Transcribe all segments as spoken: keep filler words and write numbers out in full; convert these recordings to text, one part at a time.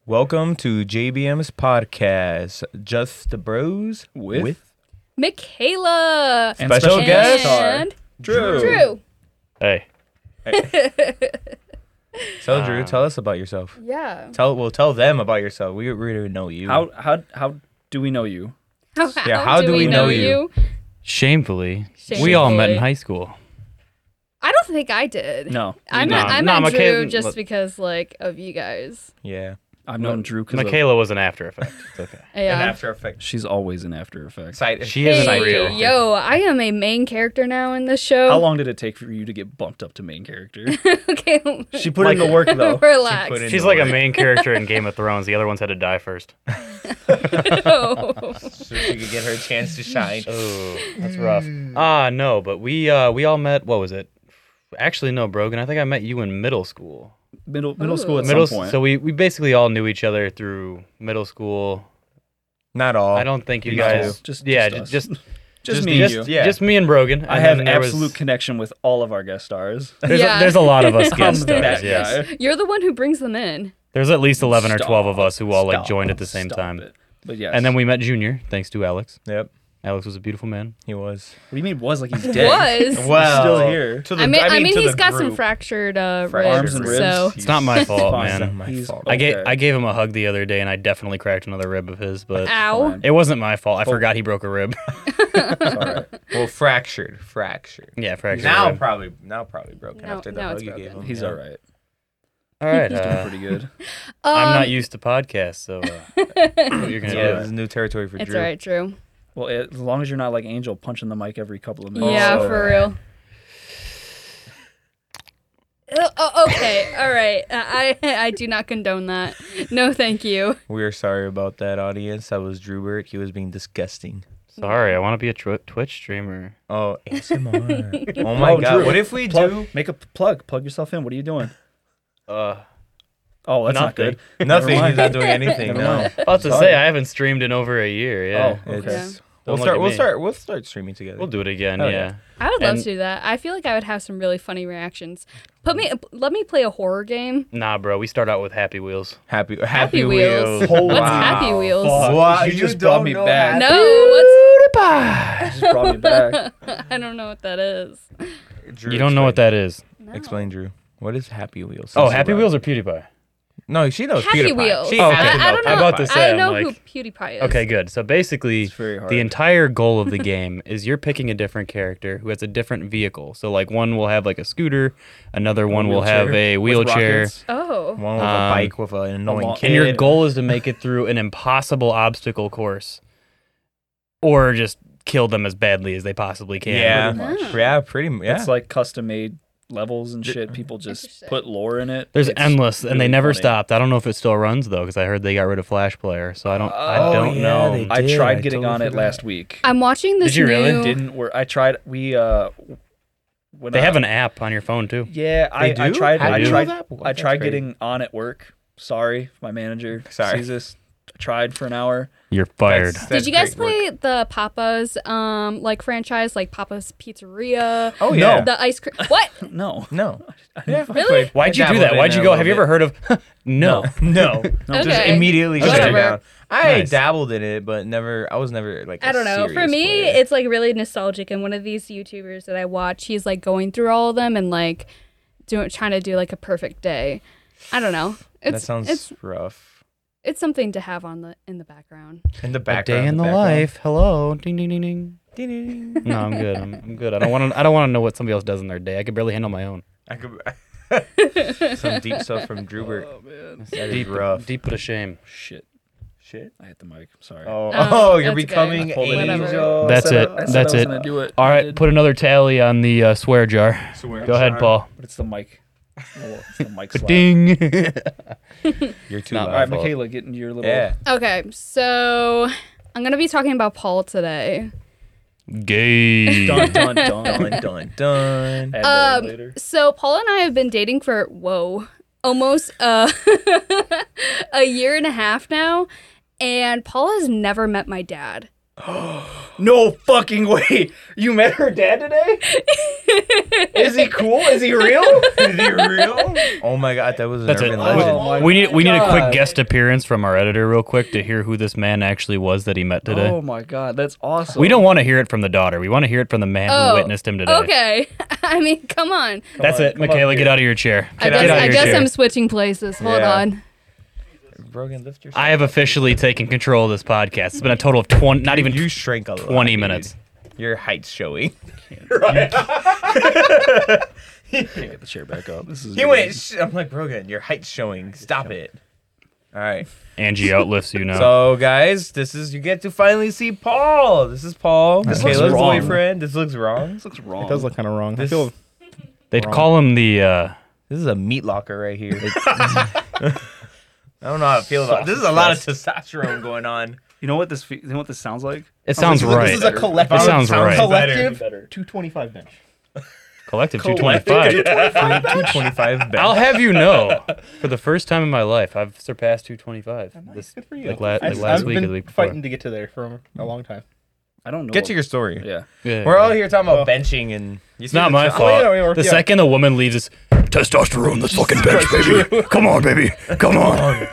Welcome to J B M's podcast, Just the Bros with, with Michaela. And special guest and Drew. Drew. Hey. So Drew, Uh, tell us about yourself. Yeah. Tell well, tell them about yourself. We really know you. how how how do we know you? How, Yeah, how do we know you? Shamefully, Shamefully. we all met in high school. I don't think I did. No, I No, met I no, met Drew Michaela- just because like of you guys. Yeah. I've known Drew because Michaela was an After Effect. It's okay. Yeah. And After Effects. she's always in After Effects. Side, She isn't Hey, real. yo, I am a main character now in this show. How long did it take for you to get bumped up to main character? Okay. She put in the work though. Relax. put in- She's like a main character in Game of Thrones. The other ones had to die first. Oh. So she could get her chance to shine. Oh, that's rough. Ah, no, but we uh we all met. What was it? Actually, no, Brogan. I think I met you in middle school. Middle middle Ooh. school at middle. some point. So we we basically all knew each other through middle school. Not all. I don't think you No. guys. just yeah, just, just us. just just just- me just, and you. yeah. just me and Brogan. I and have then there absolute was- connection with all of our guest stars. There's, Yeah. a, there's a lot of us I'm guest that stars. Yes. guy. You're the one who brings them in. There's at least eleven or twelve of Stop, us who all like stop, joined at the same stop time. it. But yes. And then we met Junior, thanks to Alex. Yep, Alex was a beautiful man. he was. What do you mean was like he's dead? Was. Well, still here. To the, I mean, I mean, to he's the got some group. fractured uh, Fractured ribs, Arms and ribs. so It's not my fault, Fine. man. Not my He's fault. I gave okay. I gave him a hug the other day, and I definitely cracked another rib of his, but ow. Fine. it wasn't my fault. I Oh. forgot he broke a rib. It's all right. Well, fractured, fractured. yeah, fractured Now rib. probably, now probably broken Now- after the now hug it's you gave broken. him. He's Yeah. all right. All right, He's doing uh, pretty good. I'm Um, not used to podcasts, so uh, what you're gonna Yeah, do? this is new territory for It's Drew. alright, Drew. Well, as long as you're not like Angel punching the mic every couple of minutes. Yeah, Oh. for real. Uh, oh, okay, all right. Uh, I I do not condone that. No, thank you. We are sorry about that, audience. That was Drewbert. He was being disgusting. Sorry, I want to be a tw- Twitch streamer. Oh, A S M R. Oh my Oh, god. Drew, What if we plug, do Make a p- plug. Plug yourself in. What are you doing? Uh, Oh, that's not Nothing. good. nothing? Never He's not doing anything. Never No. mind. about to Sorry. say I haven't streamed in over a year. Yeah, Oh, okay. It's, Don't we'll look start. at We'll me. start. We'll start streaming together. we'll do it again. Oh, yeah. yeah. I would love And- to do that. I feel like I would have some really funny reactions. Put me, let me play a horror game. Nah, bro. We start out with Happy Wheels. Happy Happy, Happy Wheels. Wheels. Holy What's Wow. Happy Wheels? Fuck. Wow, you you just brought don't me know back. No, what's? You just brought me back. I don't know what that is. Drew, You don't know what explain. that is. No. Explain, Drew. What is Happy Wheels? Oh, Since Happy you Wheels brought or PewDiePie? it. No, she knows Happy PewDiePie. Wheels. She Oh, has okay. to I, I know don't know. I'm about to PewDiePie. say, I I'm know like- who PewDiePie is. Okay, good. So basically, It's very hard. the entire goal of the game is you're picking a different character who has a different vehicle. So like one will have like a scooter, another one will have a with wheelchair, rockets. Oh. One with a Um, bike with an annoying long- kid. and your goal is to make it through an impossible obstacle course, or just kill them as badly as they possibly can. Yeah. Pretty much. Yeah, pretty. m- Yeah. It's like custom made levels and shit. People just Interesting. put lore in it. There's It's endless, and they really never funny. stopped. I don't know if it still runs though, because I heard they got rid of Flash Player. So I don't. I Oh, don't yeah, know. they I did. tried I getting totally on it forgot. last week. I'm watching this Did you really? new. Didn't work. I tried. We uh. When They I, have an app on your phone too. Yeah, I, They I do? tried. How I do you tried. know that? Well, I that's tried great. getting on at work. Sorry, if my manager Sorry. sees this. I tried for an hour. You're fired. That's- Did that's you guys great work. play the Papa's um like franchise, like Papa's Pizzeria? Oh No. yeah. The ice cream. What? No. No. I Yeah. didn't I Really? played- Why'd I you do dabbled that? in Why'd it you a go? little Have you bit. ever heard of? No. No. No. Just Okay. immediately shut Okay. it down. I Nice. dabbled in it, but never. I was never like. I I don't know. For me, player. it's like really nostalgic. And one of these YouTubers that I watch, he's like going through all of them and like doing trying to do like a perfect day. I don't know. It's that sounds it's rough. it's something to have on the in the background. In the A background. day in the background. life. Hello. Ding ding ding ding. Ding-ding. No, I'm good. I'm, I'm good. I don't want to. I don't want to know what somebody else does in their day. I could barely handle my own. I could. Some deep stuff from Drewbert. Oh man. That is deep, rough. deep but a shame. Shit. Shit. I hit the mic. Sorry. Oh, Oh, oh, you're that's okay. becoming I pulled it. Whatever. angel. I That's said it. I- I said That's I was it. gonna do it. All I right, did. put another tally on the uh, swear jar. Go ahead, Paul. But it's the mic. Oh, it's the mic slap. Ding. You're too Not loud. All right, fault. Michaela, get into your little. Yeah. Okay, so I'm gonna be talking about Paul today. Gay. Dun dun dun. Dun dun dun. Add that in Um, later. So Paul and I have been dating for whoa, almost uh, a year and a half now, and Paul has never met my dad. No fucking way. You met her dad today? Is he cool? Is he real? Is he real? Oh my god, that was an That's it. urban Oh legend. my We need we need a quick God. guest appearance from our editor real quick to hear who this man actually was that he met today. Oh my god, that's awesome. We don't want to hear it from the daughter. We want to hear it from the man Oh, who witnessed him today. Okay. I mean, come on. That's on, it, come up Michaela. here. Get out of your chair. I Get guess, out of I your guess chair. I'm switching places. Hold Yeah. on. Brogan, lift your. I have officially taken control of this podcast. It's been a total of twenty, not even You shrank a lot. twenty dude. minutes. Your height's showing. Can't get the chair back up. This is He went. Sh- I'm like Brogan. Your height's showing. Stop it. All right. Angie outlifts you now. So guys, this is you get to finally see Paul. This is Paul, This looks Michaela's wrong. boyfriend. This looks wrong. This looks wrong. It does look kind of wrong. This- I feel They'd wrong. call him the. Uh, This is a meat locker right here. I don't know how I feel about this. Is a lot of testosterone going on. You know what this? Fe- you know what this sounds like? it sounds this is, right. This is a collective. It sounds right. Collective Better. two twenty-five bench. Collective two Collective twenty-five. two twenty-five. I'll have you know, for the first time in my life, I've surpassed two twenty-five. This, Good for you. like, la- I- like last I've week or been the week before. fighting to get to there for a long time. I don't know. Get to your story. Yeah. Yeah. We're all here talking about Oh. benching, and you It's not my Oh, fault. yeah, yeah, the yeah. second a woman leaves, it's testosterone. Let's fucking bench, baby. Come on, baby. Come on.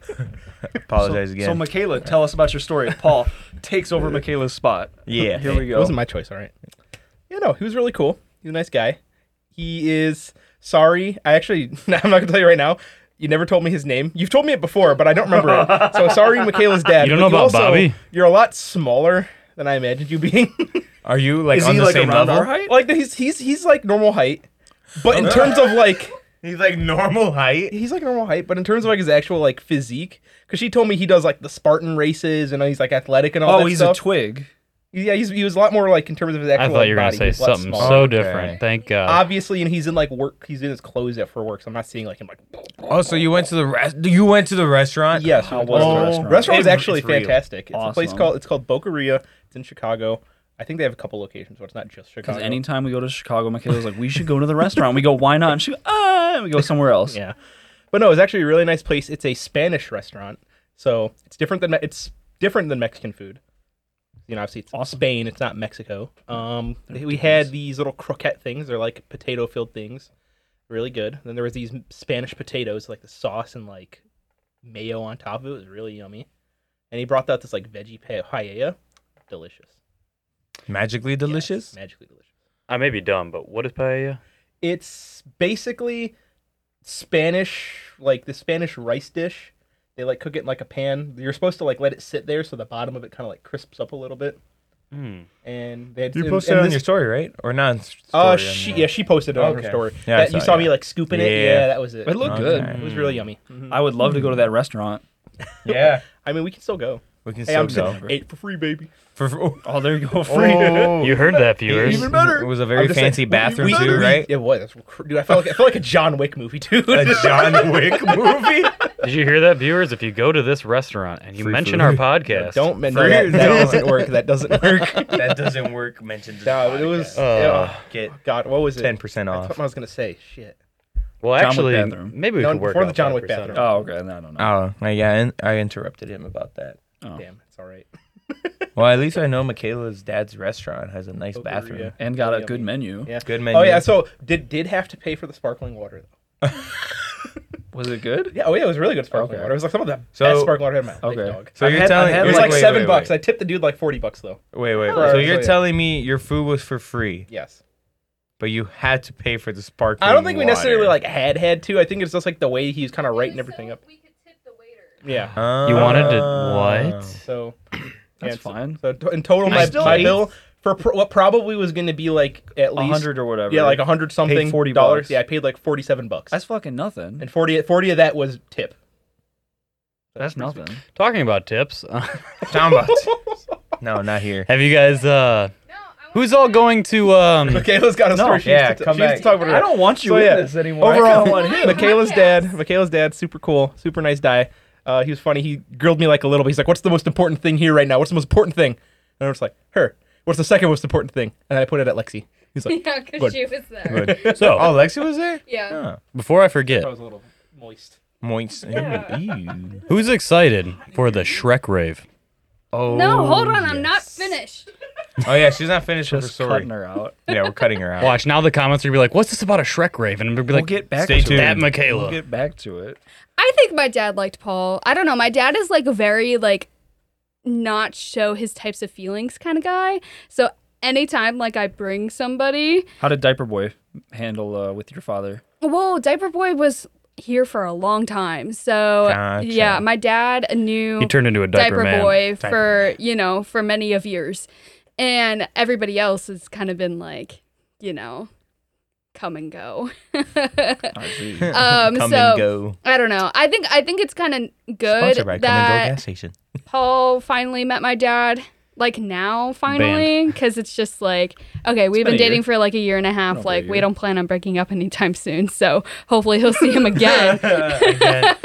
Apologize So, again. so Michaela, tell us about your story. Paul takes over Michaela's spot. yeah. Here we It go. wasn't my choice, all right. Yeah, no, he was really cool. He's a nice guy. He is sorry. I actually, I'm not gonna tell you right now. You never told me his name. You've told me it before, but I don't remember it. So sorry, Michaela's dad. You don't but know about also- Bobby? You're a lot smaller than I imagined you being. Are you like Is on he the like same around level? our height? like he's he's he's like normal height, but in terms of like He's like normal height. he's like normal height, but in terms of like his actual like physique, because she told me he does like the Spartan races and he's like athletic and all Oh, that he's stuff. a twig. Yeah, he's, he was a lot more like in terms of his actual. I thought you were body, gonna he say was a lot something smaller. so Okay. different. Thank God. Obviously, and he's in like work. He's in his clothes at for work, so I'm not seeing like him like. Oh, so you went to the rest? You went to the restaurant? Yes, How it was the the restaurant? restaurant was It- actually it's real. fantastic. It's a place Awesome. called it's called Boqueria. It's in Chicago. I think they have a couple locations, so it's not just Chicago. Because anytime we go to Chicago, Michaela's like, we should go to the restaurant. We go, why not? And she goes, ah, and we go somewhere else. Yeah, but no, it's actually a really nice place. It's a Spanish restaurant, so it's different than Me- it's different than Mexican food. You know, obviously it's Awesome. Spain. It's not Mexico. Um, we had these little croquette things. They're like potato-filled things, really good. Then there was these Spanish potatoes, like the sauce and like mayo on top of it. It was really yummy. And he brought out this like veggie pa- paella, delicious, Magically delicious? Yes, magically delicious. I may be dumb, but what is paella? It's basically Spanish, like the Spanish rice dish. They like cook it in like a pan. You're supposed to like let it sit there so the bottom of it kind of like crisps up a little bit. Hmm. And they had, You and- posted and it on this- your story, right? Or not? on s- Uh, story, on she the- yeah, she posted it on her Okay. story. Yeah, I That- you saw saw it, me yeah. like scooping it. Yeah. Yeah, that was it. It looked Okay. good. It was really yummy. Mhm. I would love to go to that restaurant. Yeah. I mean, we can still go. We can Hey, still I'm go. saying eight for free, baby. For, for, Oh, there you go. Free. oh. You heard that, viewers. Even better. It was a very I'm just saying, fancy we- bathroom we- too, we- right? It was. That's cr- Dude, I felt like I felt like a John Wick movie too. A John Wick movie. Did you hear that, viewers? If you go to this restaurant and you Free mention food. our podcast, Don't mention Free- that. That don't. doesn't work. That doesn't work. That doesn't work. Mentioned. this No, it was. podcast. Uh, yeah. Get God, what was it? ten percent I off. thought I was gonna say shit. well, John Wick actually, bathroom. maybe we No, could work before the out John five Wick percent bathroom. Oh, okay. No, no, no. Oh, yeah, I I interrupted him about that. Oh. Damn, it's all right. Well, at least I know Michaela's dad's restaurant has a nice Boqueria. bathroom. And got a Yummy. good menu. Yeah. Good menu. Oh yeah. So did did have to pay for the sparkling water though. Was it good? Yeah. Oh yeah. It was really good sparkling Okay. water. It was like some of the So- best sparkling water I had in my life, Okay. dog. So I've you're had- telling I've had It you're was like- like wait, seven wait, bucks. Wait, I tipped the dude like forty bucks though. wait, wait. For- So so you're yeah. telling me your food was for free, Yes. but you had to pay for the sparkling. I don't think we necessarily water. like had had to. I think it's just like the way he's kind of writing everything up. We could tip the waiter. Yeah. You wanted to Oh. what? So That's yeah, so- fine. So, to- in total, I my, still my ate- bill for pr- what probably was going to be like at A least hundred or whatever. yeah, like a hundred something forty dollars. bucks. Yeah, I paid like forty-seven bucks, That's fucking nothing. and forty, forty of that was tip. That's pretty nothing. Talking about tips, Talking about- No, not here. have you guys? uh No, I Who's all going to? um Michaela's got a No, story. She yeah, needs to, come she needs back. to talk about her. I don't want you So, in yeah, this anymore. I Overall, kinda want him. Michaela's dad, Michaela's dad, super cool, super nice guy. Uh, he was funny. He grilled me like a little bit. He's like, "What's the most important thing here right now? What's the most important thing?" And I was like, "Her." What's the second most important thing? And I put it at Lexi. He's like, Yeah, because Good. she was there. Good. So Oh, Lexi was there? Yeah. Huh. before I forget, "I was a little moist." Moist. Ew. who's excited for the Shrek rave? Oh. No, hold on. I'm not yes. finished. Oh yeah, she's not finished with her Just story. cutting her out. Yeah, we're cutting her out. Watch, now the comments are gonna be like, what's this about a Shrek Raven? And we'll be We'll like, get back stay to tuned. that it. Michaela. We'll get back to it. I think my dad liked Paul. I don't know. My dad is like a very like not show his types of feelings kind of guy. So anytime like I bring somebody, How did Diaper Boy handle uh, with your father? well, Diaper Boy was here for a long time. So Gotcha. yeah, my dad knew he turned into a diaper, Diaper man. Boy Diaper for, you know, for many of years. And everybody else has kind of been like, you know, come and go. I see. um Come so and go. I don't know. I think I think it's kind of good Sponsored by Come and Go that gas station. Paul finally met my dad. Like now, finally, because it's just like, okay, we've been been a year. dating for like a year and a half. Over a Like, we year. don't plan on breaking up anytime soon. So hopefully he'll see him again. Again.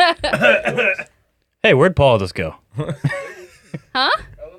Hey, where'd Paul just go? Huh?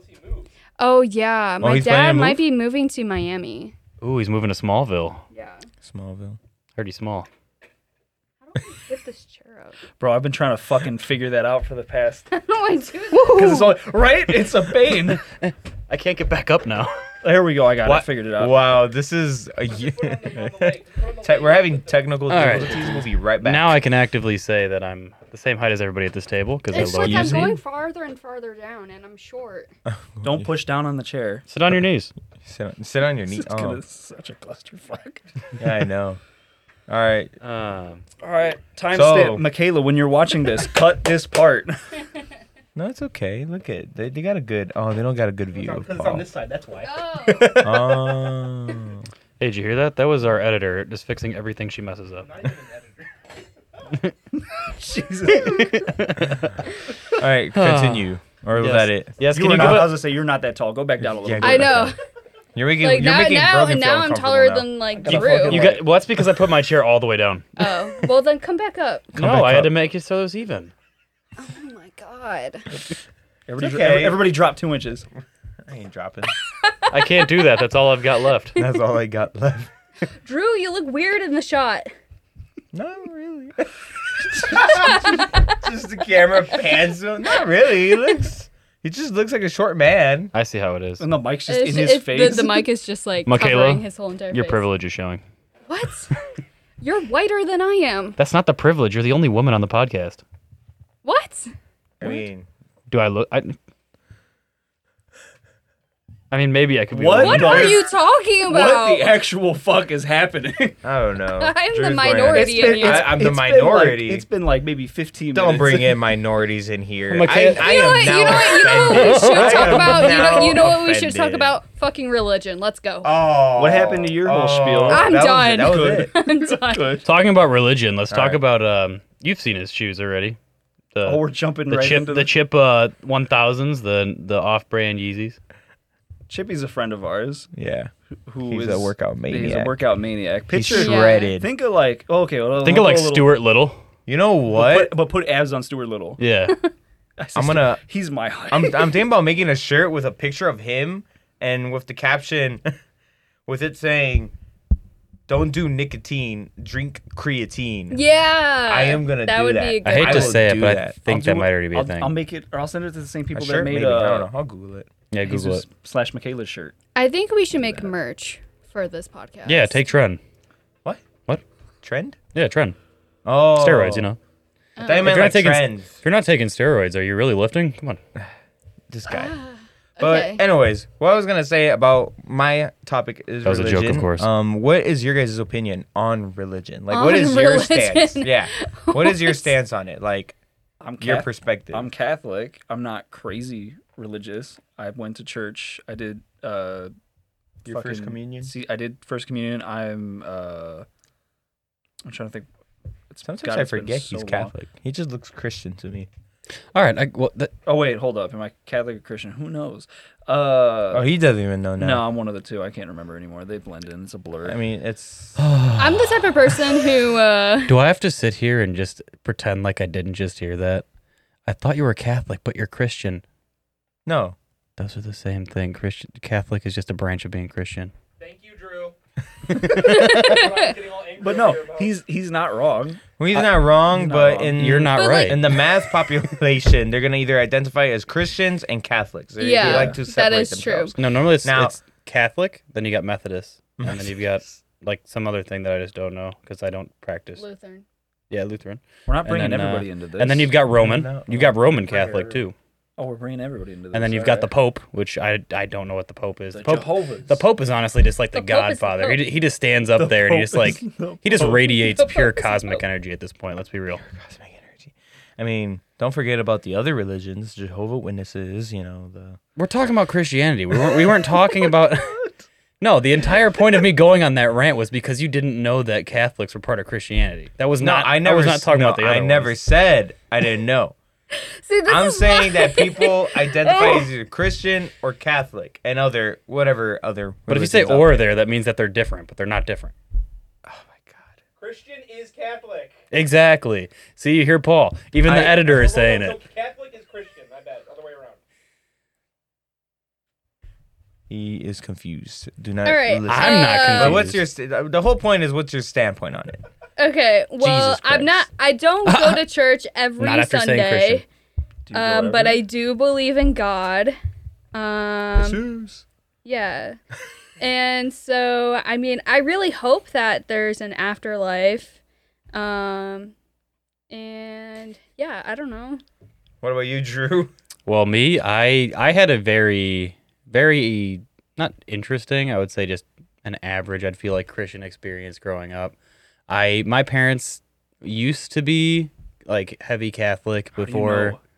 Oh yeah, my he's planning dad to might move? be moving to Miami. Ooh, he's moving to Smallville. Yeah. Smallville. Heard he's small. How do I get this chair up? Bro, I've been trying to fucking figure that out for the past. How do I do that? Because it's all right. It's a pain. I can't get back up now. Here we go. I got it. I What? figured it out. Wow, this is a ye- Te- we're having technical All right. difficulties. We'll be right back. Now I can actively say that I'm the same height as everybody at this table because It's I like love I'm you. going farther and farther down, and I'm short. Don't push down on the chair. Sit on your knees. sit on, sit on your knee. It's Oh, gonna such a clusterfuck. yeah, I know. All right. Um, All right, time So- stamp. Michaela, when you're watching this, cut this part. No, it's okay. Look at they. They got a good. Oh, they don't got a good view of Because it's Paul. on this side, that's why. Oh. Oh. hey, did you hear that? That was our editor just fixing everything she messes up. Not even an editor. Jesus. All right, continue. Or was Yes. that it? Yes, You can were you not, give I it? was gonna say you're not that tall. Go back down a little Yeah, bit. go I back know. down. You're making. Like you're now, making now, Brogan feel now I'm uncomfortable taller now. than like gotta Drew. fucking You got, well, that's because I put my chair all the way down. Oh, well then come back up. Come no, back I had up. to make it so it was even. Oh my god. Everybody, okay. everybody drop two inches. I ain't dropping. I can't do that. That's all I've got left. That's all I got left. Drew, you look weird in the shot. No, really. Just the camera pans him. Not really. He looks. He just looks like a short man. I see how it is. And the mic's just It's- in his it's- face. The, the mic is just like Michaela, covering his whole entire Your face. privilege is showing. What? You're whiter than I am. That's not the privilege. You're the only woman on the podcast. What? I mean, Do I look? I, I mean, maybe I could be. What? a What woman. are you talking what about? the actual fuck is happening? I don't know. I'm the Drew's going minority on- in here. I, I'm the It's been minority. like- it's been like maybe fifteen Don't minutes. bring in minorities in here. I'm like, I, hey- I You know am what? now You know what? You know what we offended. should I talk am about? You know, now you know what we should talk offended. about? Fucking religion. Let's go. Oh, What happened to your whole spiel? I'm that was done. it, that was Good. it. I'm done. Good. Talking about religion, let's talk right. about. Um, you've seen his shoes already. The, Oh, we're jumping the right chip, into the the chip, uh, one thousands, the the off-brand Yeezys. Chippy's a friend of ours Yeah, who he's is a workout He's maniac. a workout maniac. He's Picture, shredded. think of like oh, okay. Well, Think we'll of like go a little- Stuart Little. You know but what? put, but put abs on Stuart Little. Yeah. I say I'm Stu- gonna- He's my height. I'm I'm thinking about making a shirt with a picture of him and with the caption, with it saying, "Don't do nicotine, drink creatine." Yeah. I am gonna that do would that. Be a good I hate I to will say it, do but I that. think I'll that do might it- already be a I'll, thing. I'll make it, or I'll send it to the same A people that shirt, made maybe. uh, I don't know. I'll Google it. yeah, Google Jesus it. slash Michaela's shirt. I think we should make merch for this podcast. Yeah, take trend. What? What? Trend? Yeah, trend. Oh, Steroids, you know. I thought you If meant you're, like not taking, trends. if you're not taking steroids, are you really lifting? Come on. This guy. Ah, But okay. anyways, what I was gonna say about my topic is That was a religion. joke, of course. Um, what is your guys' opinion on religion? Like, On what is your religion? stance? Yeah, what is your What? stance on it? Like, I'm your Cath- perspective. I'm Catholic. I'm not crazy religious. I went to church. I did uh Your first fucking- communion? See, I did first communion. I'm uh I'm trying to think. It's, Sometimes God, I it's been forget so he's long. Catholic. He just looks Christian to me. All right. I, well, that, Oh wait, hold up. Am I Catholic or Christian? Who knows? Uh Oh, he doesn't even know now. no, I'm one of the two. I can't remember anymore. They blend in. It's a blur. I mean, it's I'm the type of person who. Uh, do I have to sit here and just pretend like I didn't just hear that? I thought you were Catholic, but you're Christian. no. Those are the same thing. Christian Catholic is just a branch of being Christian. Thank you, Drew. I'm getting all angry But no, he's he's not wrong. Well, he's not wrong, he's not but wrong. in You're not But, right. like- in the mass population, they're gonna either identify as Christians and Catholics. They, Yeah, they like to that separate is true. themselves. no, normally it's, Now- it's Catholic, then you got Methodist, and then you've got like some other thing that I just don't know because I don't practice. Lutheran. Yeah, Lutheran. We're not And bringing then, uh, everybody into this. And then you've got Roman. No, You got Roman Fire. Catholic too. oh, we're bringing everybody into this. And then you've got the Pope, which I I don't know what the Pope is. the The Pope, Jehovah's. the Pope is honestly just like the, The Pope is the Godfather. He, Pope. d- he just stands up The there and he Pope just like is the he just Pope. radiates The Pope pure is the cosmic Pope. energy at this point. Let's be real. Cosmic energy. I mean, don't forget about the other religions, Jehovah Witnesses. You know the. We're talking about Christianity. We weren't we weren't talking about. No, the entire point of me going on that rant was because you didn't know that Catholics were part of Christianity. That was not. no, I never. was not talking no, about the other I never ones. said I didn't know. See, this I'm is saying why- that people identify as either Christian or Catholic and other whatever other. But if you say religions out "or" there, that means that they're different, but they're not different. Oh my God. Christian is Catholic. Exactly. See, you hear Paul. Even the I- editor is saying it. Catholic is Christian. My bad. Other way around. He is confused. Do not All right, listen. I'm not Uh, But confused. what's your st- the whole point is what's your standpoint on it? Okay, well, Jesus I'm not. Christ. I don't go to church every Not after saying Sunday, Christian. Do you go um, but ever? I do believe in God. Um, yeah, and so I mean, I really hope that there's an afterlife. Um, and yeah, I don't know. What about you, Drew? Well, me, I I had a very very not interesting. I would say just an average. I'd feel like Christian experience growing up. I my parents used to be like heavy Catholic How do you before know?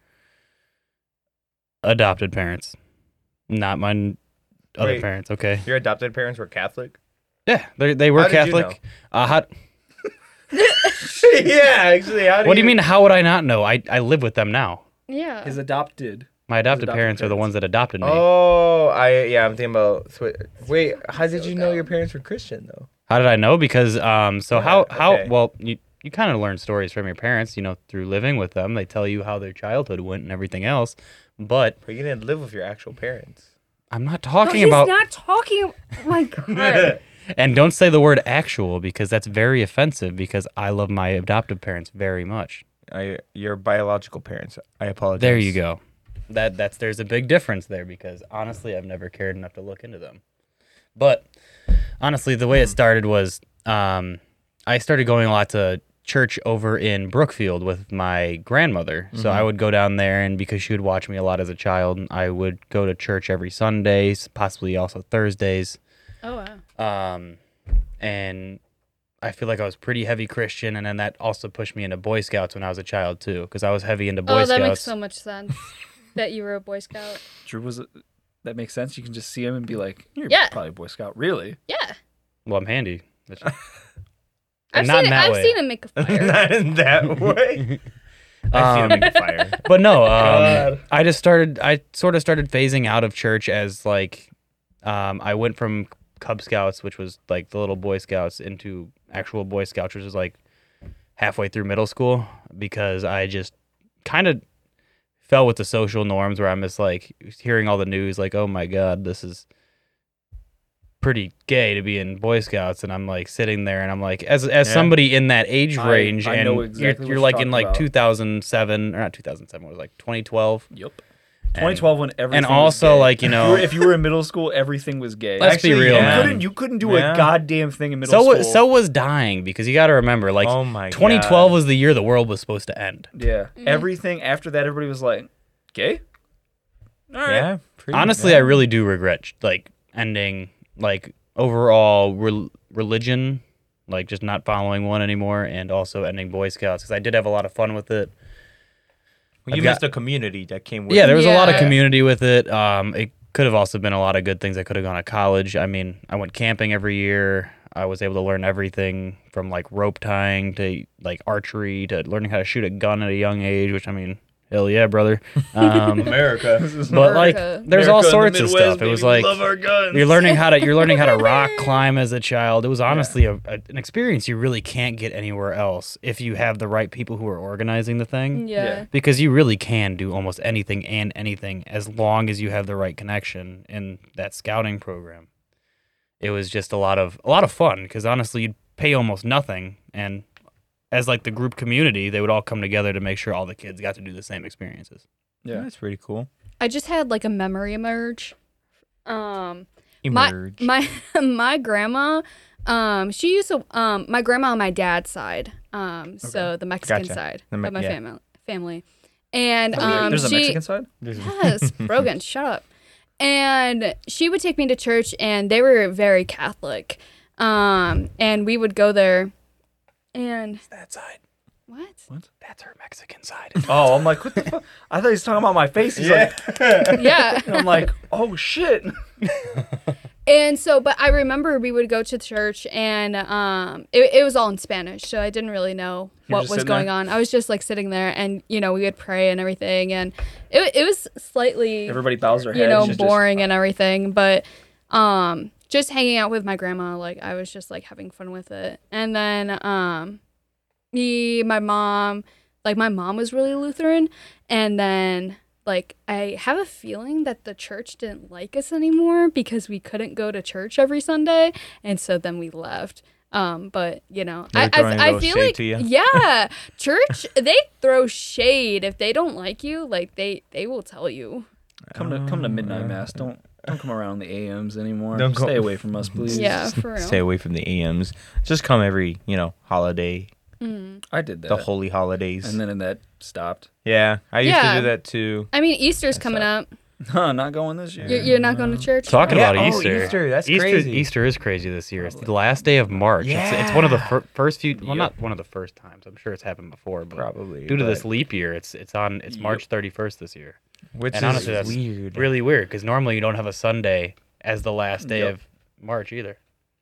adopted parents, not my n- other Wait. parents. Okay, Your adopted parents were Catholic? yeah, they they were How did you Catholic. Uh, how, yeah, actually. How do what do you mean? How would I not know? I I live with them now. Yeah. His adopted. My adopted, adopted parents, are the parents. ones that adopted me. Oh, I yeah, I'm thinking about. Swi- Wait, how did you know your parents were Christian though? How did I know? Because um, so Yeah, how how okay. well you you kind of learn stories from your parents, you know, through living with them. They tell you how their childhood went and everything else. But But you didn't live with your actual parents. I'm not No, talking he's about not talking. Oh my god. and don't say the word actual because that's very offensive because I love my adoptive parents very much. I, your biological parents. I apologize. There you go. That that's there's a big difference there because honestly I've never cared enough to look into them. But honestly the way it started was um, I started going a lot to church over in Brookfield with my grandmother. So I would go down there and because she would watch me a lot as a child, I would go to church every Sunday, possibly also Thursdays. Oh wow. Um, and I feel like I was pretty heavy Christian, and then that also pushed me into Boy Scouts when I was a child too, because I was heavy into Boy Oh, that Scouts. makes so much sense. That you were a Boy Scout. Drew was. That makes sense. You can just see him and be like, "You're Yeah. probably a Boy Scout." Really? Yeah. Well, I'm handy. That's- I've not seen in it, that I've way. seen him make a fire. Not in that way. I've seen Um, him make a fire. But no, um, God. I just started. I sort of started phasing out of church as like, um, I went from Cub Scouts, which was like the little Boy Scouts, into actual Boy Scouts, which was like halfway through middle school, because I just kind of fell with the social norms where I'm just like hearing all the news, like, oh my god, this is pretty gay to be in Boy Scouts, and I'm like sitting there and I'm like, as as Yeah. somebody in that age I- range, I and know you're, exactly what you're you're like in talking like about. two thousand seven or not two thousand seven, it was like twenty twelve. Yep. And- twenty twelve when everything. and also was gay. like you If you know were- if you were in middle school, everything was gay. let's Actually, be real, yeah. you man. couldn't. You couldn't do Yeah. a goddamn thing in middle so school. was so was dying, because you got to remember, like Oh my twenty twelve God. was the year the world was supposed to end. Yeah. Mhm. Everything after that, everybody was like, "Gay." All right. Yeah. pretty Honestly, bad. I really do regret like ending like overall rel- religion, like just not following one anymore, and also ending Boy Scouts, because I did have a lot of fun with it. Well, you I've got- missed a community that came with. Yeah, there was a lot of Yeah. community with it. Um, it could have also been a lot of good things. I could have gone to college. I mean, I went camping every year. I was able to learn everything from like rope tying to like archery to learning how to shoot a gun at a young age, which I mean, hell yeah, brother. Um, America. but like, America. there's all America in the sorts of Midwest, stuff. It was baby, we like love our guns. you're learning how to you're learning how to rock climb as a child. It was honestly a, a, an experience you really can't get anywhere else if you have the right people who are organizing the thing. Yeah. Yeah. Because you really can do almost anything and anything as long as you have the right connection in that scouting program. It was just a lot of a lot of fun, because honestly, you'd pay almost nothing, and as like the group community, they would all come together to make sure all the kids got to do the same experiences. Yeah. That's pretty cool. I just had like a memory emerge. Um, my Emerge. my my grandma, um, she used to um my grandma on my dad's side, um, so the Mexican Gotcha. side The Me- of my yeah. family family, and Wait, um, There's a she Mexican side? yes, Rogan, shut up. And she would take me to church, and they were very Catholic, um, and we would go there, and That side. what? That's her Mexican side. Oh, I'm like, what the fuck? I thought he was talking about my face. He's like, Yeah. and I'm like, oh shit. And so, but I remember we would go to church, and um, it, it was all in Spanish, so I didn't really know You were what just was sitting going there? on. I was just like sitting there, and you know, we would pray and everything, and it it was slightly, Everybody bows their heads. you know, just- boring and everything, but um, just hanging out with my grandma, like I was just like having fun with it. And then um, me, my mom, like my mom was really Lutheran, and then. Like, I have a feeling that the church didn't like us anymore because we couldn't go to church every Sunday, and so then we left. Um, but you know, They were I throwing a I, I little feel shade like to you? yeah, church they throw shade if they don't like you. Like they they will tell you. Come to come to Oh, midnight yeah. mass. Don't don't come around the A Ms anymore. Don't go- Stay away from us, please. Yeah, for real. Stay away from the A Ms. Just come every, you know, holiday, Mm. I did that. the holy holidays. and then that stopped. yeah, I used Yeah. to do that too. I mean, Easter's That's coming up. Huh, not going this year. You're, you're not going to church. Talking Yeah, about oh, Easter. Easter, that's Easter, crazy. Easter is crazy this year. It's the last day of March. It's, it's one of the Yeah. fir- first few. Well, Yep. not one of the first times. I'm sure it's happened before, but Probably. due to this but- leap year, it's it's on. It's Yep. March thirty-first this year. which and is honestly, that's weird. Really weird because normally you don't have a Sunday as the last day Yep. of March either.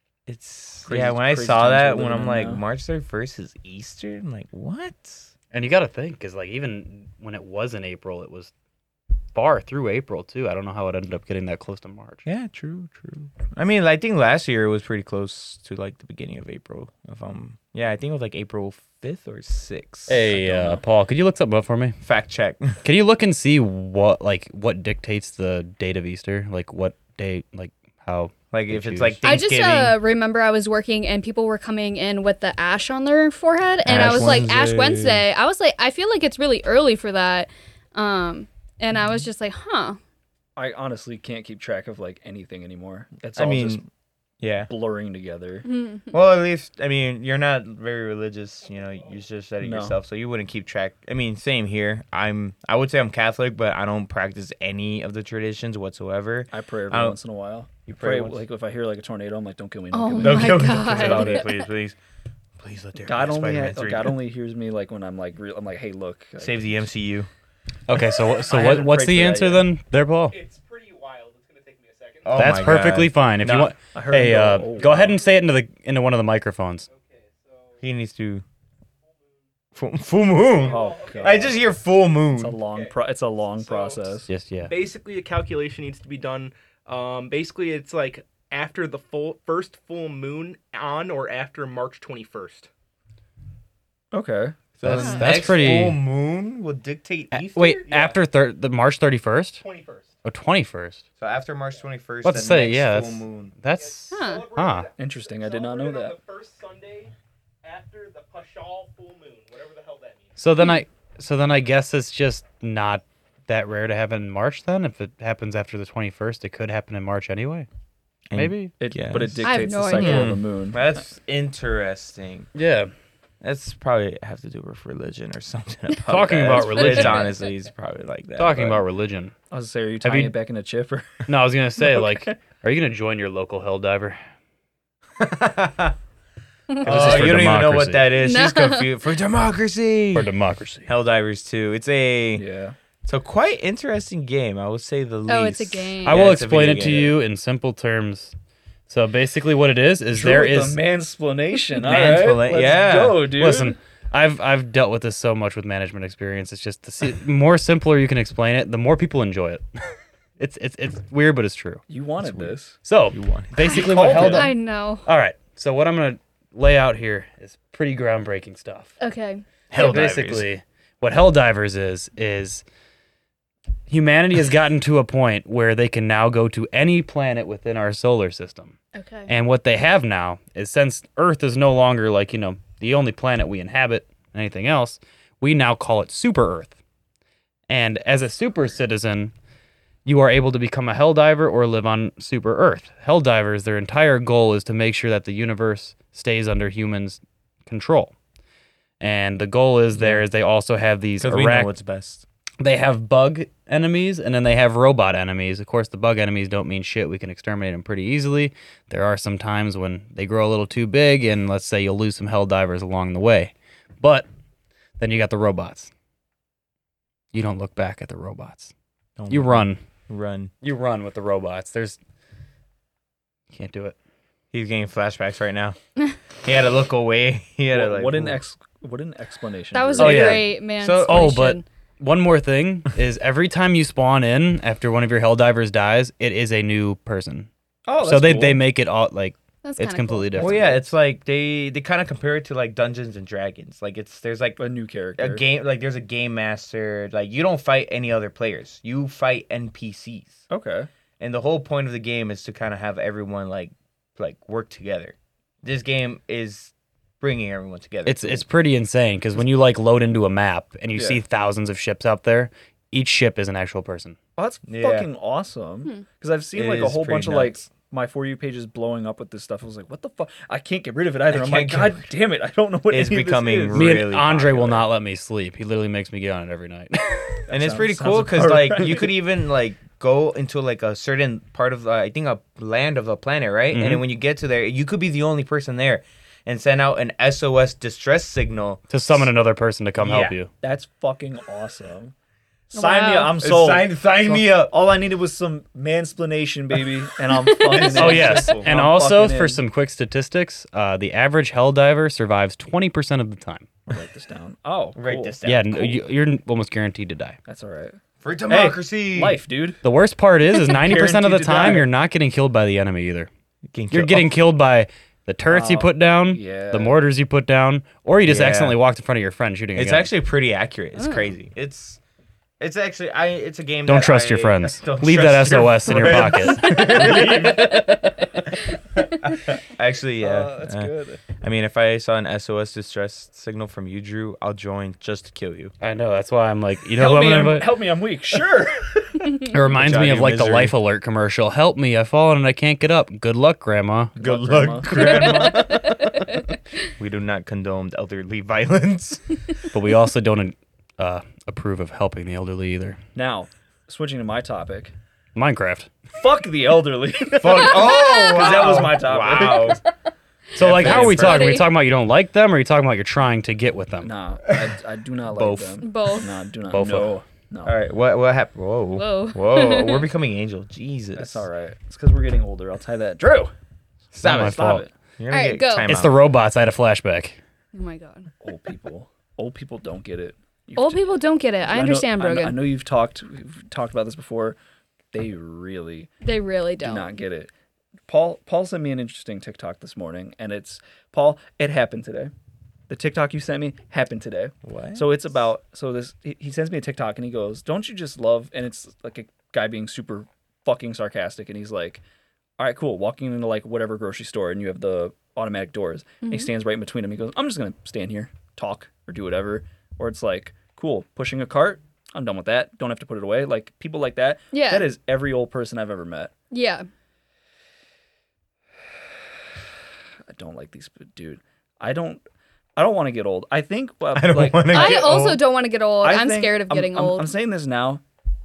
It's Crazy- yeah. When I crazy saw times that, we're when living I'm in like now. March thirty-first is Easter, I'm like, what? And you got to think because like even when it was in April, it was far through April too. I don't know how it ended up getting that close to March. Yeah, true, true. I mean, I think last year it was pretty close to like the beginning of April. If I'm, yeah, I think it was like April fifth or sixth. Hey, I don't uh, know. Paul, could you look something up for me? Fact check. Can you look and see what like what dictates the date of Easter? Like what date? Like how? Like They if it's choose. like I just Thanksgiving. uh, remember I was working and people were coming in with the ash on their forehead, and I Ash was like, Ash Wednesday. Wednesday. I was like, I feel like it's really early for that. Um, and I was just like, huh. I honestly can't keep track of like anything anymore. It's I all mean, just yeah. blurring together. Well, at least I mean you're not very religious. You know, you just said it No. yourself, so you wouldn't keep track. I mean, same here. I'm. I would say I'm Catholic, but I don't practice any of the traditions whatsoever. I pray every I don't- once in a while. You Pray, once? like if I hear like a tornado, I'm like, don't kill me. Don't Oh kill me. my Don't kill me. God. Don't kill me, please, please, please let there God be a only Spider-Man ha- three. God only hears me like when I'm like real. I'm like, hey, look. like, Save the M C U. Okay, so so I what haven't what's prayed the for that answer yet. then, there, Paul? It's pretty wild. It's gonna take me a second. Oh That's my perfectly God. fine. If you No. want, I heard hey, him uh, go, oh, go wow. ahead and say it into the into one of the microphones. Okay, so He needs to. Full, full moon. Oh god. I just hear full moon. It's a long. Pro- it's a long So- process. Just yeah. basically a calculation needs to be done. Um, basically, it's like after the full first full moon on or after March twenty-first. Okay. So That's- the that's next pretty- Full moon will dictate A- Easter. Wait, Yeah. after thir- the March thirty-first twenty-first. or twenty-first? So after March twenty-first, What to the say, next yeah, full that's- moon. That's Huh. huh. Interesting. I did not know Celebrate on that. The first Sunday after the Pashal full moon, whatever the hell that means. So then I so then I guess it's just not that rare to happen in March then. If it happens after the twenty-first, it could happen in March anyway. And- Maybe. It, Yes. but it I have dictates no the cycle idea. of the moon. That's interesting. Yeah. That's probably have to do with religion or something. About Talking that. about It's- religion. It's honestly, it's probably like that. Talking but- about religion. I was gonna say, are you Have tying you- it back in a chip or? No, I was gonna say like, are you gonna join your local hell diver? Oh, This is for you don't even know democracy. what that is. She's No. confused. For democracy. For democracy. Helldivers two. It's a Yeah. it's a quite interesting game. I would say the least. Oh, it's a game. I Yeah, will it's a explain video it to game. you in simple terms. So basically, what it is is there Drew with is the mansplanation. All Manspla- right, let's yeah. go, dude. Listen, I've I've dealt with this so much with management experience. It's just the see, more simpler you can explain it, the more people enjoy it. it's it's it's weird, but it's true. you wanted weird. this. So You want it. basically, what called hell it. I di- know. All right. So what I'm gonna lay out here is pretty groundbreaking stuff. Okay. Helldivers. Basically, what Helldivers is is humanity has gotten to a point where they can now go to any planet within our solar system. Okay. And what they have now is since Earth is no longer like, you know, the only planet we inhabit, anything else, we now call it Super Earth. And as a super citizen, you are able to become a Helldiver or live on Super Earth. Helldivers, their entire goal is to make sure that the universe stays under humans' control. And the goal is there is they also have these Because we know Iraq- what's best. they have bug enemies and then they have robot enemies. Of course, the bug enemies don't mean shit. We can exterminate them pretty easily. There are some times when they grow a little too big and let's say you'll lose some Helldivers along the way. But then you got the robots. You don't look back at the robots. Don't You run. Run. You run with the robots. There's can't do it. He's getting flashbacks right now. He had to look away. He had to What, like. what an ooh. ex what an explanation. That was Drew. Oh, a yeah. great man. So- Oh, but one more thing is every time you spawn in after one of your Helldivers dies, it is a new person. Oh, so that's they, cool. they make it all like That's it's kinda completely cool. different. Well, yeah, it's like they they kind of compare it to like Dungeons and Dragons. Like it's there's like a new character. a game like there's a game master. Like you don't fight any other players. You fight N P Cs. Okay. And the whole point of the game is to kind of have everyone like like work together. This game is bringing everyone together. It's it's pretty insane because when you like load into a map and you Yeah. see thousands of ships out there, each ship is an actual person. Oh, that's Yeah. fucking awesome. Because I've seen It like a is whole pretty bunch of like nuts. my For You pages blowing up with this stuff. I was like, what the fuck? I can't get rid of it either. I I'm like, can't God damn it. I don't know what It's any of this becoming is. Me and Really Andre will popular. not let me sleep. He literally makes me get on it every night. and it's sounds- pretty sounds cool because about like right. you could even like go into like a certain part of uh, I think a land of a planet, right? And Mhm. then when you get to there, you could be the only person there, and send out an S O S distress signal. to summon another person to come help Yeah. you. That's fucking awesome. Sign me Wow. up. I'm sold. Sign, sign So- me up. All I needed was some mansplaination, baby, and I'm fucking in. Oh yes, Simple. and I'm also fucking for in. some quick statistics, uh, the average Helldiver survives twenty percent of the time. I'll write this down. Oh, Write cool. this down. Yeah, n- you, you're almost guaranteed to die. That's all right. For democracy. Life, dude. The worst part is, is ninety percent of the Guaranteed to time die. you're not getting killed by the enemy either. Getting You're killed. getting killed by the turrets you Oh, put down, yeah. the mortars you put down, or you just Yeah. accidentally walked in front of your friend shooting a It's gun. actually pretty accurate. It's Oh. crazy. It's it's actually I. It's a game. Don't that trust I- your friends. Don't Leave that trust S O S in your friends. pocket. Actually, yeah. Uh, that's Uh, good. I mean, if I saw an S O S distress signal from you, Drew, I'll join just to kill you. I know. That's why I'm like, you know Help who I'm me, gonna I'm, invite? help me, I'm weak. Sure. It reminds Put me you out of of like your the misery. Life Alert commercial. Help me! I've fallen and I can't get up. Good luck, Grandma. Good luck, Grandma. We do not condone elderly violence. But we also don't uh, approve of helping the elderly either. Now, switching to my topic. Minecraft. Fuck the elderly. Fuck. Oh, Because that was wow. my topic. Wow. So like, how are we Definitely. talking? Are we talking about you don't like them, or are you talking about you're trying to get with them? Nah, I, I do not like Both. them. Both. No, do not. Both of no. No. All right. What what happened? Whoa. Whoa. Whoa. We're becoming angel. Jesus. That's all right. It's because we're getting older. I'll tie that. Drew, Stop Not my it. stop fault. it. You're gonna All right, get go. time It's out. the robots. I had a flashback. Oh my god. Old people. Old people don't get it. You've Old t- people don't get it. I know- understand, I know, Brogan. I know you've talked we've talked about this before. They really They really do don't. not get it. Paul Paul sent me an interesting TikTok this morning, and it's Paul. It happened today. The TikTok you sent me happened today. What? So it's about so this he, he sends me a TikTok and he goes, "Don't you just love?" And it's like a guy being super fucking sarcastic, and he's like, "All right, cool." Walking into like whatever grocery store, and you have the automatic doors, and he stands right in between them. He goes, "I'm just gonna stand here, talk, or do whatever." Or it's like, "Cool, pushing a cart. I'm done with that. Don't have to put it away." Like people like that. Yeah. That is every old person I've ever met. Yeah. I don't like these, dude. I don't. I don't want to get old. I think. Uh, I don't like, want to I get also old. don't want to get old. I I'm think- scared of I'm- getting I'm, old. I'm saying this now.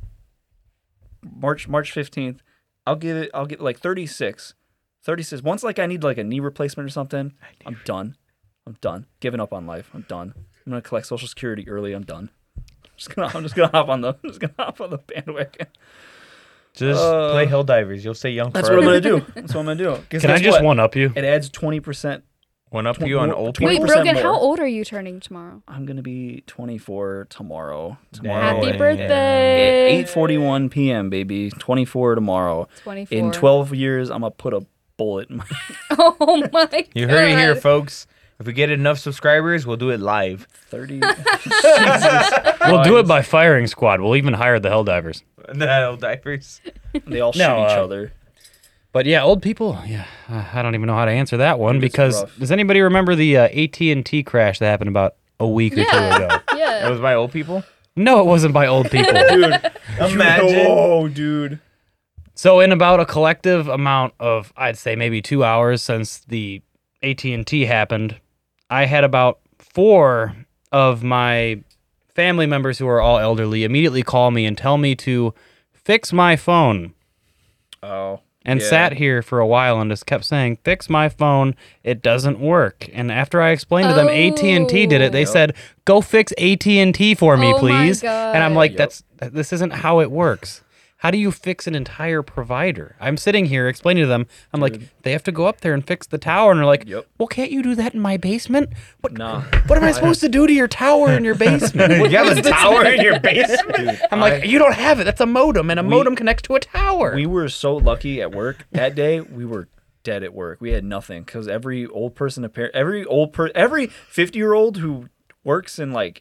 March March fifteenth. I'll give it. I'll get like thirty-six. thirty-six. Once like I need like a knee replacement or something, I'm done. I'm done. Giving up on life. I'm done. I'm gonna collect Social Security early. I'm done. I'm just gonna. I'm just gonna hop on the. I'm just gonna hop on the bandwagon. Just Uh, play Helldivers. You'll stay young That's forever. what I'm gonna do. That's what I'm gonna do. 'Cause Can I guess just what? one up you? It adds twenty percent. One up Tw- you on more- old twenty Wait, people. percent Brogan, how more. old are you turning tomorrow? I'm gonna be twenty-four tomorrow. Tomorrow. Happy yeah. birthday. eight forty-one p.m. baby. twenty-four tomorrow. twenty-four. In twelve years, I'm gonna put a bullet in my. Oh my god. You heard it here, folks. If we get enough subscribers, we'll do it live. thirty. We'll do it by firing squad. We'll even hire the Helldivers. The Helldivers. They all shoot No, each uh, other. But yeah, old people. Yeah, uh, I don't even know how to answer that one Dude, it's because rough. does anybody remember the uh, A T and T crash that happened about a week or two Yeah. ago? It Yeah. was by old people. No, it wasn't by old people. Dude, Imagine. Oh, dude. So in about a collective amount of, I'd say maybe two hours since the A T and T happened, I had about four of my family members who are all elderly immediately call me and tell me to fix my phone. Oh. And yeah. sat here for a while and just kept saying, fix my phone, it doesn't work. And after I explained to them A T and T did it, they Yep. said, go fix A T and T for me, Oh my please. And I'm like, God. that's this isn't how it works. How do you fix an entire provider? I'm sitting here explaining to them, I'm like, they have to go up there and fix the tower. And they're like, Yep. well, can't you do that in my basement? What, Nah. what am I supposed to do to your tower in your basement? You have a tower in your basement. Dude, I'm like, you don't have it. That's a modem, and a We- modem connects to a tower. we were so lucky at work that day. We were dead at work. We had nothing because every old person, appar- every old per, every fifty year old who works in like,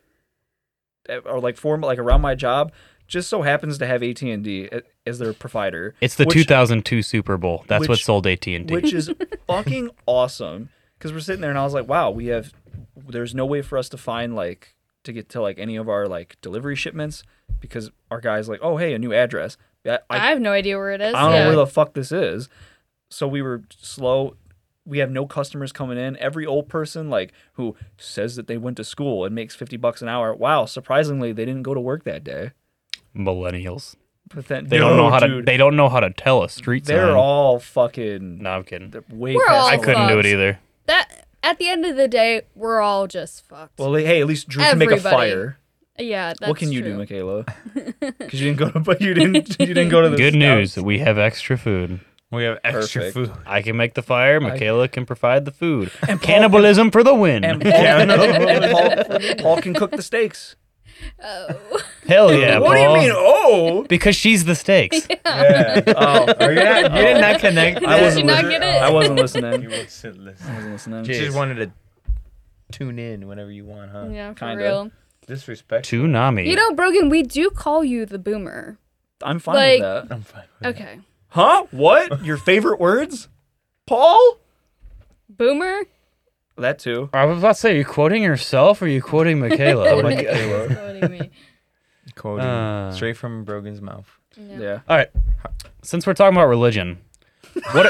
or like form like around my job, just so happens to have A T and T as their provider. It's the which- two thousand two Super Bowl. That's what which- sold A T and T. which is fucking awesome. Because we're sitting there and I was like, wow, we have. There's no way for us to find like to get to like any of our like delivery shipments because our guy's like, oh hey, a new address. I, I I, have no idea where it is. I don't yeah. know where the fuck this is. So we were slow. We have no customers coming in. Every old person like who says that they went to school and makes fifty bucks an hour. Wow, surprisingly, they didn't go to work that day. Millennials. But then They don't know how to. dude, They don't know how to tell a street They're sign. all fucking. No, I'm kidding. they're way We're past all I the couldn't do it fucked. either. That at the end of the day, we're all just fucked. Well, hey, at least Drew can make a Everybody. fire. yeah, that's What can you true. do, Michaela? Because you didn't go to, but you didn't, you didn't go to the. Good news. Scouts. We have extra food. We have extra Perfect. food. I can make the fire. Michaela can provide the food. Cannibalism for the win. And Paul, and Paul, Paul can cook the steaks. Oh. Hell yeah, what Paul. do you mean? Oh, Because she's the steaks. Yeah. oh, Oh, you're not, you did not connect. I Did wasn't you not listening. get it? I wasn't listening. You wasn't listening. I wasn't listening. You Jeez. just wanted to tune in whenever you want, huh? Yeah, for Kinda. real. Disrespect. Tsunami. You know, Brogan, we do call you the boomer. I'm fine Like- with that. I'm fine with Okay. Huh? What? Your favorite words? Paul? Boomer? That too. I was about to say, are you quoting yourself or are you quoting Michaela? I'm like, What do you mean? that. Quoting Uh. straight from Brogan's mouth. Yeah. Yeah. all right. Since we're talking about religion, what?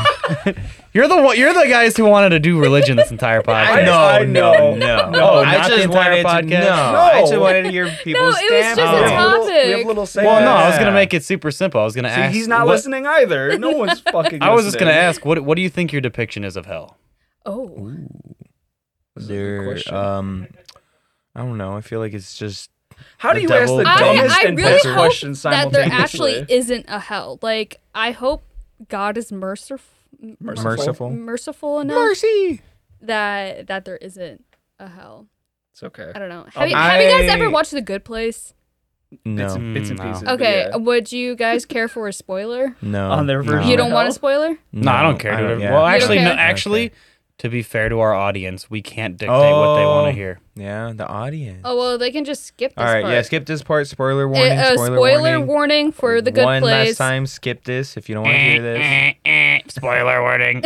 you're the one, you're the guys who wanted to do religion this entire podcast. no, I know. no, no. No, I not the just entire wanted to, podcast? no, No. I just wanted to hear people's it was just a standpoint. We have little- topic. We have little sayings. Well, no, I was Yeah. gonna make it super simple. I was gonna See, ask. he's not what- listening either. No one's fucking. I was just gonna listening. ask, what what do you think your depiction is of hell? Oh. This is a good There, question. um, I don't know. I feel like it's just How do the you ask devil- the I- dumbest I and really best hope question that there simultaneously? actually isn't a hell. Like, I hope God is merciful, Merciful. merciful. merciful enough Mercy. that that there isn't a hell. It's okay. I don't know. Have, you, Um, have you guys I- ever watched The Good Place? No, Bits, and- bits and No. pieces. but Okay, yeah. would you guys care for a spoiler? no. On their no. version You of don't want a hell? spoiler? No, I don't care. dude. yeah. Well, You don't actually, no, care? actually, to be fair to our audience, we can't dictate what they want Oh. to hear. Yeah, the audience. Oh well, they can just skip this All right, part. yeah, skip this part. Spoiler A- warning. a spoiler, spoiler warning. warning for The Good One Place. last time, skip this if you don't want to hear this. Spoiler warning.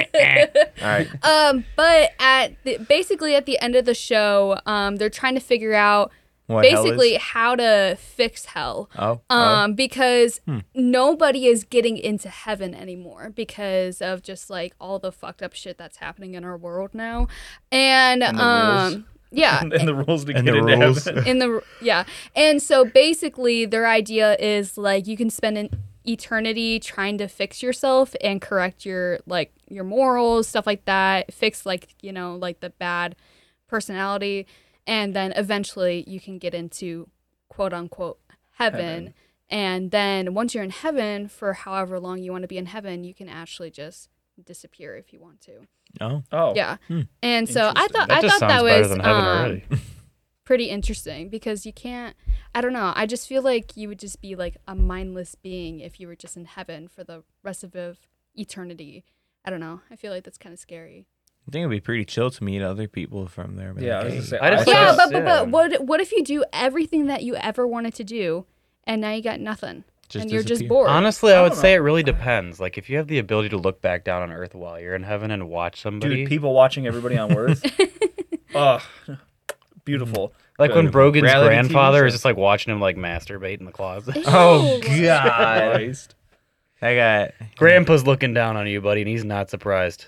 All right. Um, but at the, basically at the end of the show, um, they're trying to figure out What hell is? basically how to fix hell. Oh. oh. Um, because Hmm. nobody is getting into heaven anymore because of just like all the fucked up shit that's happening in our world now, and, And the um, rules. yeah, and the rules to And get the into rules. heaven. in the yeah, and so basically their idea is like you can spend an eternity trying to fix yourself and correct your like your morals, stuff like that, fix like you know like the bad personality, and then eventually you can get into quote unquote heaven. Heaven. And then once you're in heaven for however long you want to be in heaven, you can actually just disappear if you want to. Oh. Oh. Yeah. Hmm. And so I Interesting. thought That I just thought that sounds better was than heaven um, already. pretty interesting because you can't I don't know, I just feel like you would just be like a mindless being if you were just in heaven for the rest of of eternity. I don't know. I feel like that's kind of scary. I think it'd be pretty chill to meet other people from there. but Yeah, I like, was hey, gonna say, I just I Yeah, thought- thought- but, but yeah. but what what if you do everything that you ever wanted to do and now you got nothing? Just and you're just disappear. bored. Honestly, I, I would don't say know. it really depends. Like, if you have the ability to look back down on Earth while you're in heaven and watch somebody, Dude, people watching everybody on Earth. Ugh, beautiful. like when Brogan's Reality grandfather T V is show. just like watching him like masturbate in the closet. Oh Ew. God! Christ. I got. Grandpa's looking down on you, buddy, and he's not surprised.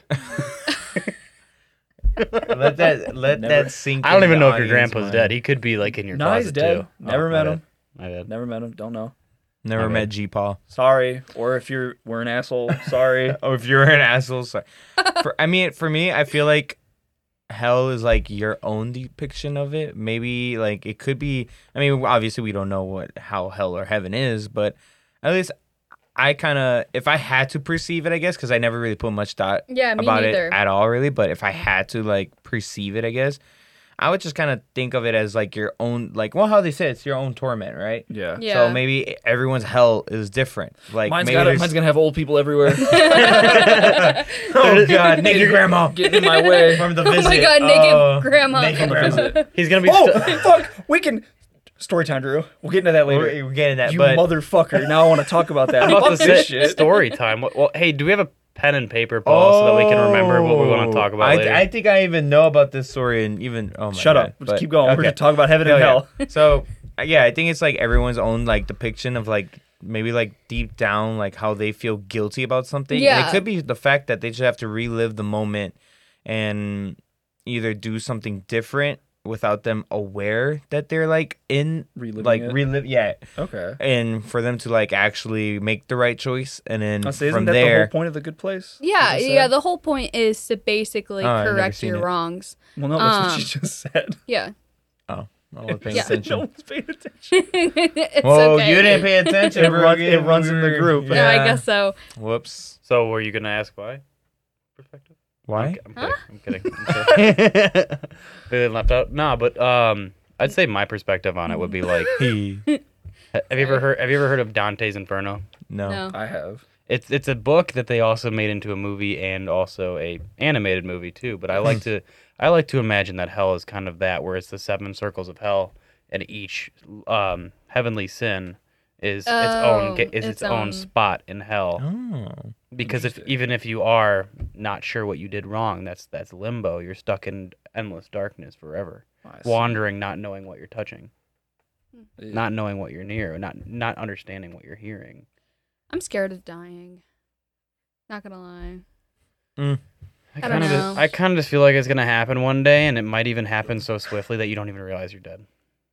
Let that let Never- that sink. I don't in even the know if your audience grandpa's mind. dead. He could be like in your No, closet he's dead. too. Never Oh, met my him. bad. My bad. Never met him. Don't know. Never Okay. met G Paul. Sorry. Or if you're we're an asshole. Sorry. Oh, if you're an asshole, sorry. for, I mean, for me, I feel like hell is like your own depiction of it. Maybe like it could be. I mean, obviously we don't know what how hell or heaven is, but at least I kind of, if I had to perceive it, I guess, because I never really put much thought Yeah, me about neither. it at all, really. But if I had to like perceive it, I guess I would just kind of think of it as like your own, like well, how they say it's your own torment, right? Yeah. Yeah. So maybe everyone's hell is different. Like Mine's maybe got there's- mine's gonna have old people everywhere. oh god, naked grandma Getting in my way. from the Oh visit. my God, naked Oh, grandma. naked From the grandma. visit. He's gonna be. Oh st- fuck! We can. Story time, Drew. We'll get into that later. We're, we're getting that, you but motherfucker! Now I want to talk about that. How about Fuck the this sit- shit. story time? Well, well, hey, do we have a pen and paper, Paul, so that we can remember what we want to talk about I, later? I think I even know about this story, and even oh my Shut god, up. Let's but- keep going. We're okay. gonna talk about heaven and Hell hell. yeah. So uh, yeah, I think it's like everyone's own like depiction of like maybe like deep down like how they feel guilty about something. And Yeah. it could be the fact that they just have to relive the moment and either do something different without them aware that they're like in Reliving like it? relive yeah, Okay. and for them to like actually make the right choice, and then I say, isn't from that the whole there. point of the good place? Yeah, What they yeah. said? The whole point is to basically Oh, I've never correct seen your it. wrongs. Well, no, that's Um, what you just said. Yeah. Oh, I wasn't paying Yeah. attention. No one's paying attention. It's Well, okay. you didn't pay attention. It bro. runs- it runs in the group. No, I guess so. Whoops. so, were you gonna ask why? Perspective? Why? I'm, I'm kidding. I'm kidding. I'm kidding. They left out. Nah, but um, I'd say my perspective on it would be like, He. have you ever heard? Have you ever heard of Dante's Inferno? No. No. I have. It's it's a book that they also made into a movie and also a animated movie too. But I like to I like to imagine that hell is kind of that, where it's the seven circles of hell, and each um, heavenly sin is its own Oh, ga- is its, its own own. spot in hell. Oh. Because if Interesting. even if you are not sure what you did wrong, that's that's limbo. You're stuck in endless darkness forever, I see. wandering, not knowing what you're touching, Yeah. not knowing what you're near, not not understanding what you're hearing. I'm scared of dying. Not gonna lie. I I don't kind of know. I kind of just feel like it's gonna happen one day, and it might even happen so swiftly that you don't even realize you're dead.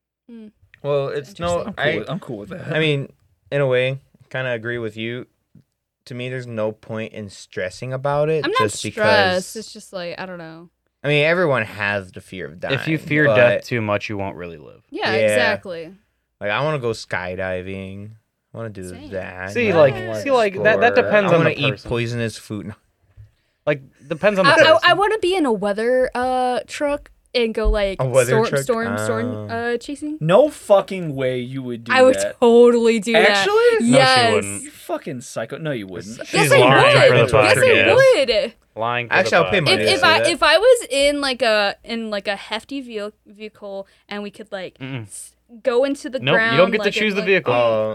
Well, it's no. I'm cool, I. with, I'm cool with that. I mean, in a way, kind of agree with you. To me, there's no point in stressing about it. I'm not just stressed. because. It's just like I don't know. I mean, everyone has the fear of dying. if you fear but, death too much, you won't really live. Yeah, Yeah. exactly. like I want to go skydiving. I want to do Same. that. See, I like, wanna see, like that. That explore. depends I on wanna the eat person. poisonous food. Like, depends on the I, person. I, I want to be in a weather uh truck and go like A weather storm, truck? storm, storm, Oh. uh, chasing. no fucking way you would do I would that. totally do that. Actually? No, she Yes. wouldn't. You fucking psycho. No, you wouldn't. Yes, She's I lying would. for the yes, podcast. I would. Lying. For Actually, the I'll pay podcast. money If, to if say I that. if I was in like a in like a hefty vehicle vehicle and we could like Mm-mm. s- go into the Nope, ground. you don't get to like, choose and, the like- vehicle. Oh,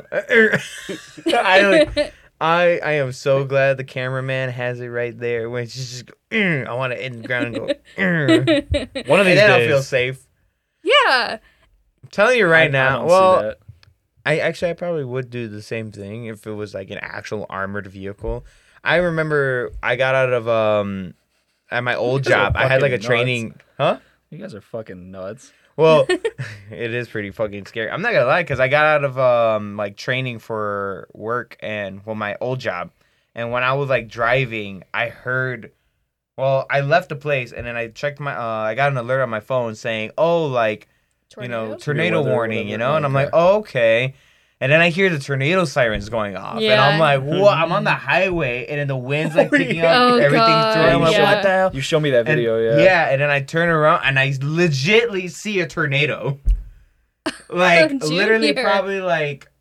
I, like, I I am so glad the cameraman has it right there when she's just go, "Mm," I want to in the ground and go, "Mm." One of and these then I'll days. feel safe. yeah. I'm telling you I- right I now. don't see well, that. I actually I probably would do the same thing if it was like an actual armored vehicle. I remember I got out of um at my old You guys are job. I had like a fucking training, huh? You guys are fucking nuts. Well, it is pretty fucking scary. I'm not gonna lie, because I got out of um like training for work and well my old job, and when I was like driving, I heard. Well, I left the place and then I checked my. Uh, I got an alert on my phone saying, "Oh, like you know, Tornado? tornado weather or warning," you whatever. know, and I'm Okay. like, "Oh, okay." And then I hear the tornado sirens going off, and Yeah. I'm like, "What?" I'm on the highway, and then the wind's like Oh, picking yeah. up Oh, everything God, through. I'm like, yeah. what the hell? You show me that And- video, yeah. Yeah, and then I turn around and I legitly see a tornado. Like Junior. literally probably like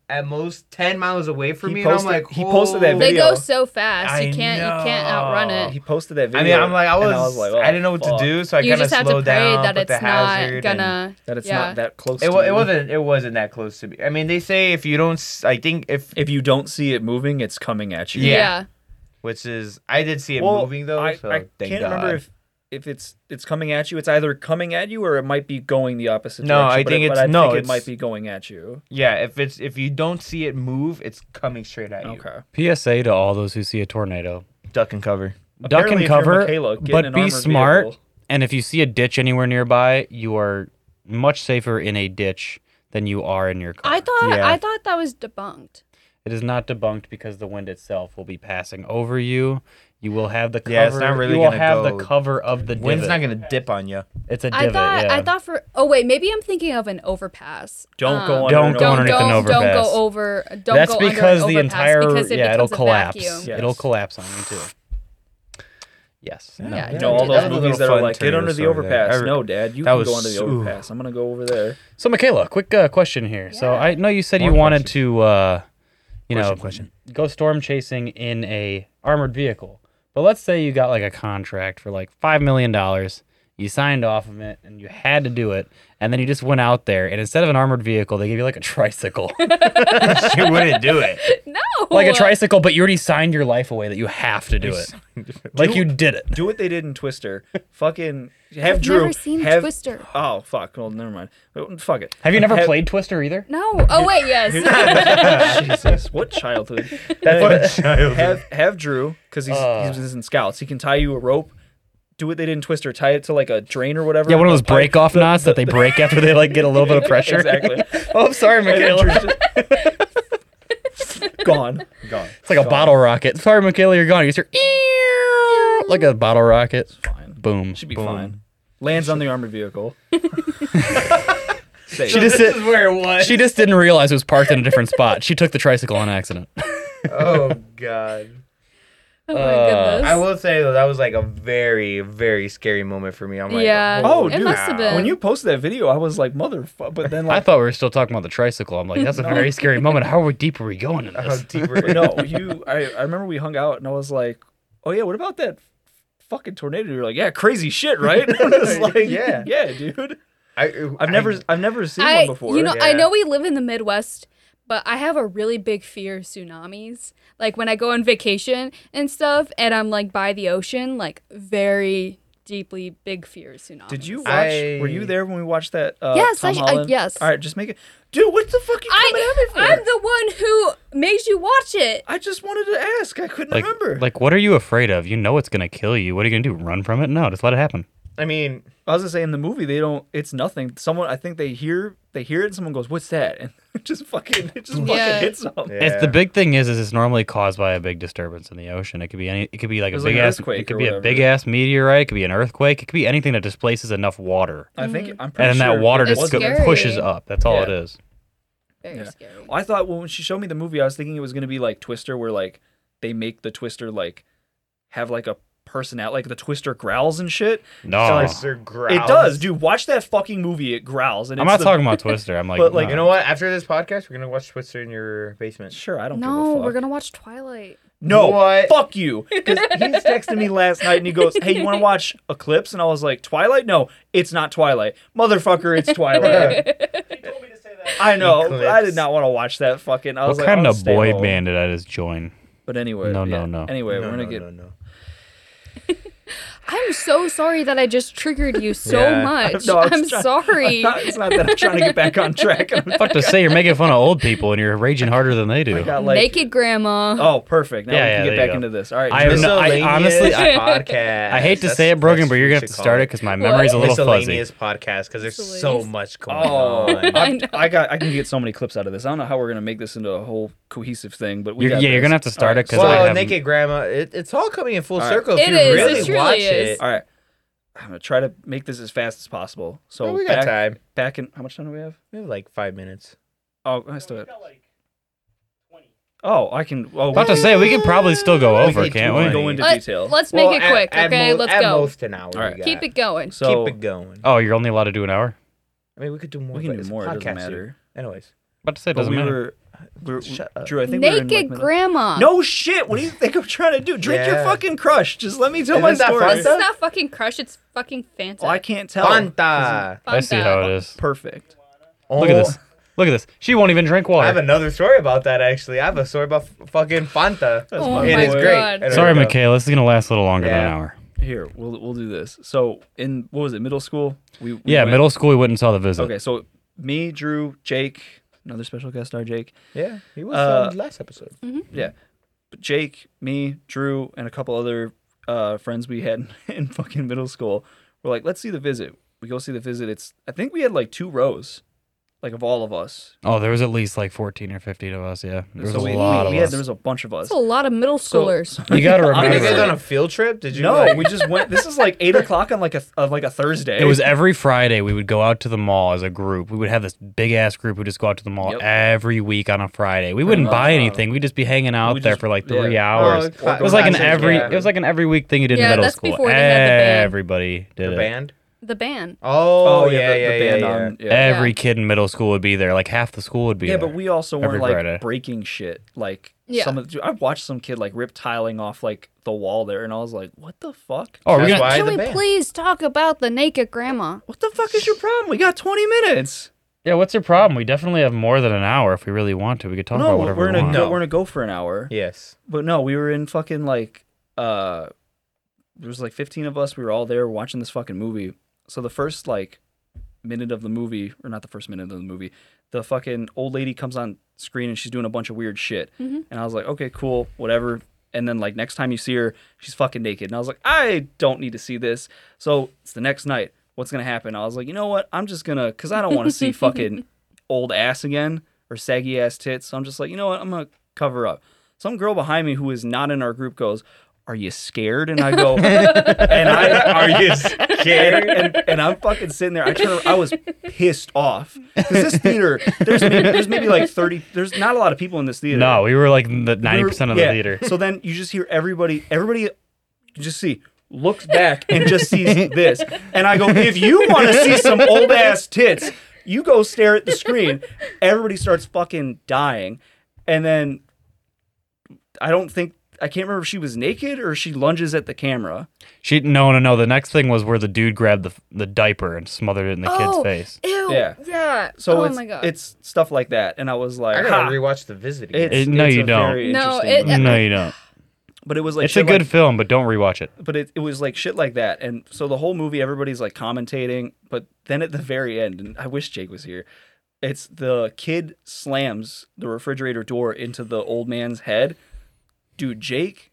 at most ten miles away from He me, posted- and I'm like, he posted that "Oh." They video. go so fast. I You can't you can't outrun know. it. He posted that I video. mean, I'm like, I and was, I was like, oh, I didn't know what fuck. to do, so I You kind of just have to slowed pray down, that put it's the not hazard, and- gonna. That it's yeah. not that close. It, to wa- it you. wasn't. It wasn't that close to me. I mean, they say if you don't, s- I think if, If you don't see it moving, it's coming at you. Yeah. Yeah. which is, I did see it Well, moving though. I, so I thank can't God. remember if if it's it's coming at you. It's either coming at you or it might be going the opposite No, direction. I but think it, it's- but I no, think it it's- might be going at you. Yeah, if it's if you don't see it move, it's coming straight at you. Okay. P S A to all those who see a tornado. Duck and cover. Duck Apparently, and if you're cover, Michaela, get in but an be armored smart. vehicle. And if you see a ditch anywhere nearby, you are much safer in a ditch than you are in your car. I thought Yeah. I thought that was debunked. It is not debunked because the wind itself will be passing over you. You will have the cover. Yeah, it's not really you will gonna have go- the cover of the divot. Wind's not gonna dip on you. It's a I divot. thought yeah. I thought for oh wait maybe I'm thinking of an overpass. Don't Um, go under. Don't an go Don't underneath an don't, don't overpass. go over. Don't That's go because under the an overpass entire because it yeah it'll becomes a collapse. vacuum. Yes. It'll collapse on you too. Yes. No. Yeah, You don't know all do those that. movies that are like, get under the Tornado story there. overpass. I- No, Dad, you that can was go under the so- overpass. I'm gonna go over there. So Michaela, quick uh, question here. So Yeah. I know you said More you wanted questions. to, uh, you Question, know, question. go storm chasing in a armored vehicle. But let's say you got like a contract for like five million dollars. You signed off of it and you had to do it, and then you just went out there and instead of an armored vehicle, they gave you like a tricycle, She wouldn't do it. No. like a tricycle, but you already signed your life away that you have to do it, like you did it. Do what they did in Twister. Fucking have I've Drew. never seen have, Twister. Oh fuck. Well, never mind. Uh, Fuck it. Have you never Have- played Twister either? No. Oh wait, yes. Jesus, what childhood? What child? have have Drew because he's Uh. he's in scouts. He can tie you a rope. Do what they did in Twister. Tie it to like a drain or whatever. Yeah, one of those The pipe- break off the- knots that they break after they like get a little bit of pressure. Exactly. Oh, I'm sorry, And then Michaela. Drew's just- Gone. Gone. It's like a bottle rocket. Sorry, Michaela, you're gone. You just hear like a bottle rocket. Fine. Boom. Should be Boom. fine. Lands on the armored vehicle. Safe. She just This did, is where it was. she just didn't realize it was parked in a different spot. She took the tricycle on accident. Oh God. Oh my Uh, goodness. I will say though, that was like a very, very scary moment for me. I'm like, Yeah. Oh, It dude. must have been. When you posted that video, I was like, motherfucker. But then I like, Oh, thought we were still talking about the tricycle. I'm like, that's a very scary moment. How are we deep are we going in How this? deeper? no, you. I, I remember we hung out and I was like, oh yeah, what about that fucking tornado? You're like, yeah, crazy shit, right? I was like, Yeah. yeah, dude. I, I've never, I, I've never seen I, one before. You know, I Yeah. know we live in the Midwest, but I have a really big fear of tsunamis. Like when I go on vacation and stuff, and I'm like by the ocean, like very deeply big fear of tsunamis. Did you watch? I- Were you there when we watched that? Uh, Yes, Tom I- I- Holland? yes. All right, just make it, dude. What the fuck you coming at me I, for? I'm the one who made you watch it. I just wanted to ask. I couldn't Like, remember. like, what are you afraid of? You know it's gonna kill you. What are you gonna do? Run from it? No, just let it happen. I mean, I was gonna say in the movie they don't. It's nothing. Someone, I think they hear, they hear it, and someone goes, "What's that?" And it just fucking, it just Yeah. fucking hits them. yeah. It's the big thing is, is it's normally caused by a big disturbance in the ocean. It could be any. It could be like It a was like big an ass. earthquake It could or be a whatever. big ass meteorite. It could be an earthquake. It could be anything that displaces enough water, I think I'm and pretty then sure that water it just It's go, wasn't- scary. pushes up. That's all it Yeah. is. Very Yeah. scary. I thought well, when she showed me the movie, I was thinking it was gonna be like Twister, where like they make the Twister like have like a personality, like the Twister growls and shit. No, Twister growls. It does, dude. Watch that fucking movie. It growls. And I'm it's not the- talking about Twister. I'm like, But, like, no. You know what? After this podcast, we're gonna watch Twister in your basement. Sure, I don't give a No, fuck. we're gonna watch Twilight. No, What? fuck you. Because he's texting me last night and he goes, "Hey, you want to watch Eclipse?" And I was like, "Twilight? No, it's not Twilight, motherfucker. It's Twilight." I know. but I did Eclipse. not want to watch that fucking. I was what like, kind I'll of stay boy home. band did I just join? But anyway, No, no, yeah. no. Anyway, No, we're gonna no, get. no, no. I'm so sorry that I just triggered you so Yeah. much. No, I was I'm trying- sorry. Not- it's not that I'm trying to get back on track. Fuck to say you're making fun of old people and you're raging harder than they do. I got like. Naked grandma. Oh, perfect. Now Yeah, we yeah, can there get you back go. into this. All right. I have no- I Miscellaneous honestly- I- podcast. I hate to That's- say it, Brogan, that's but what you're we gonna have should to call start it it. because my What? memory's a little fuzzy. Miscellaneous podcast because there's so Miscellaneous. much going Oh, on. I I, know. I got. I can get so many clips out of this. I don't know how we're gonna make this into a whole cohesive thing, but we You're- got yeah, you're this. gonna have to start All it 'cause I Well, have- Naked Grandma, it, it's all coming in full All right. circle. If It you is, it really truly watch is. it. All right. I'm gonna try to make this as fast as possible. So Oh, we back, got time. back in how much time do we have? We have like five minutes. Oh, I still have. Oh, I can. Oh, About we to say we could probably still go We over, could can't do we? it. go into Let, detail. let's make Well, it at- quick, at okay? mo- let's at go. most an hour. All right. we Keep got. it going. So Keep it going. Oh, you're only allowed to do an hour. I mean, we could do more. we can but do it's a more. It doesn't podcast, matter. dude. Anyways, About to say it But doesn't we matter. were. We're, Shut up. Drew, I think we were in, Naked like, middle- grandma. No shit. What do you think I'm trying to do? Drink your Yeah. fucking crush. Just let me tell Isn't my that story. Fanta? This is not fucking Crush. It's fucking Fanta. Oh, I can't tell. Fanta. I see how it is. Perfect. Look at this. Look at this. She won't even drink Oh, I water. have another story about that, actually. I have a story about f- fucking Fanta. Oh my It is boy. great. God. And Sorry, there we go. Michaela. This is gonna last a little longer than an Yeah. hour. Here, we'll we'll do this. So in what was it, middle school? We, we Yeah, went- middle school. We went and saw the visit. Okay, so me, Drew, Jake, another special guest star, Jake. Yeah, he was Uh, on last episode. Yeah, but Jake, me, Drew, and a couple other uh, friends we had in fucking middle school. We're like, let's see the visit. We go see the visit. It's I think we had like two rows, like of all of us. Oh, there was at least like fourteen or fifteen of us. Yeah, there was so a we, lot we of had us. there was a bunch of us. That's a lot of middle So- schoolers. You gotta Did you remember. guys on a field trip? Did you? No, like- we just went. This is like eight o'clock on like a of like a Thursday. It was every Friday we would go out to the mall as a group. We would have this big ass group who just go out to the mall Yep. every week on a Friday. We wouldn't buy anything. We'd just be hanging out We there just- for like yeah. three Oh, hours. cla- It was like an classic, every. yeah. It was like an every week thing you did Yeah, in middle that's school. before they had the band. Everybody did the it. band. The band. Oh, Oh yeah, yeah, yeah, the, yeah, the band yeah. on. Yeah. Every kid in middle school would be there. Like half the school would be Yeah, there. but we also Every weren't like Friday. breaking shit. Like Yeah. some of the, I watched some kid like rip tiling off like the wall there, and I was like, "What the fuck? Oh, are we That's gonna? why Can the we band. please talk about the naked grandma? What the fuck is your problem? We got twenty minutes. Yeah, what's your problem? We definitely have more than an hour if we really want to. We could talk no, about whatever we're we gonna want. go, No. we're gonna go for an hour. Yes. But no, we were in fucking like uh, there was like fifteen of us. We were all there watching this fucking movie. So the first like minute of the movie, or not the first minute of the movie, the fucking old lady comes on screen and she's doing a bunch of weird shit. Mhm. And I was like, okay, cool, whatever. And then like next time you see her, she's fucking naked. And I was like, I don't need to see this. So it's the next night. What's gonna happen? I was like, you know what? I'm just gonna, cause I don't want to see fucking old ass again or saggy ass tits. So I'm just like, you know what? I'm gonna cover up. Some girl behind me who is not in our group goes, "Are you scared?" And I go, and I Are you and, scared? and, and I'm fucking sitting there. I turn. I was pissed off because this theater. There's maybe, there's maybe like thirty. There's not a lot of people in this theater. No, we were like the We ninety were- percent of yeah. the theater. So then you just hear everybody. Everybody, you just see looks back and just sees this. And I go, if you want to see some old ass tits, you go stare at the screen. Everybody starts fucking dying, and then I don't think. I can't remember if she was naked or she lunges at the camera. She no no no. The next thing was where the dude grabbed the the diaper and smothered it in the Oh. kid's face. Ew. Yeah. Yeah. So oh it's my god. it's stuff like that, and I was like, I ha, gotta rewatch the visit again. it's, It- no, it's you a don't. very No, interesting it- movie. No, you don't. But it was like It's a shit good like- film, but don't rewatch it. but it, it was like shit like that, and so the whole movie everybody's like commentating, but then at the very end, and I wish Jake was here, it's the kid slams the refrigerator door into the old man's head. Dude, Jake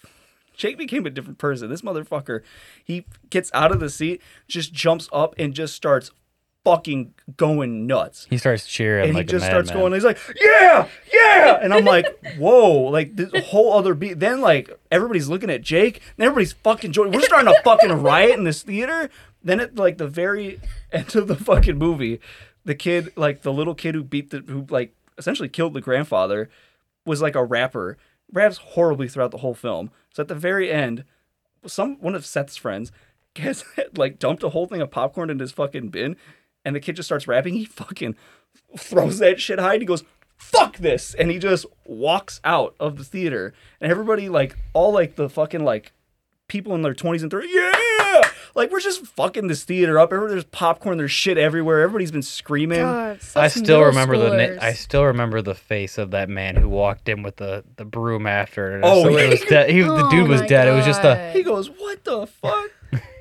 Jake became a different person. This motherfucker, he gets out of the seat, just jumps up and just starts fucking going nuts. He starts cheering And like he just a starts madman. going, he's like, yeah, yeah. And I'm like, whoa, like this whole other beat. Then like everybody's looking at Jake and everybody's fucking joy. We're starting to fucking riot in this theater. Then at like the very end of the fucking movie, the kid, like the little kid who beat the, who like essentially killed the grandfather, was like a rapper. Raps horribly throughout the whole film. So at the very end, some one of Seth's friends gets like dumped a whole thing of popcorn in his fucking bin, and the kid just starts rapping. He fucking throws that shit high and he goes, "Fuck this!" And he just walks out of the theater. And everybody, like all like the fucking like people in their twenties and thirties, yeah, like we're just fucking this theater up. Everywhere there's popcorn, there's shit everywhere. Everybody's been screaming. God, I such still middle remember the schoolers. na- I still remember the face of that man who walked in with the, the broom after. And Oh, so yeah. it was dead. He, the Oh dude was my dead. It was just a God. He goes, "What the fuck?"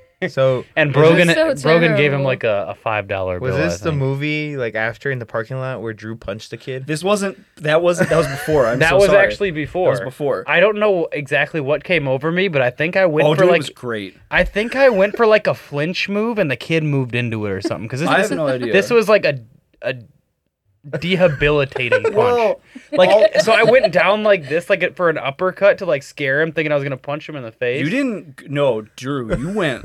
So and is Brogan this- so Brogan gave him terrible. like a, a five dollar bill. was this I the think. movie like after in the parking lot where Drew punched the kid? This wasn't. That wasn't. That was before. I'm That so was sorry. actually before. That was before. I don't know exactly what came over me, but I think I went Oh, for dude, it like was great. I think I went for like a flinch move, and the kid moved into it or something. Because this, I this, have no idea. this was like a a debilitating punch. Well, like all- so, I went down like this, like for an uppercut to like scare him, thinking I was gonna punch him in the face. You didn't. No, Drew. You went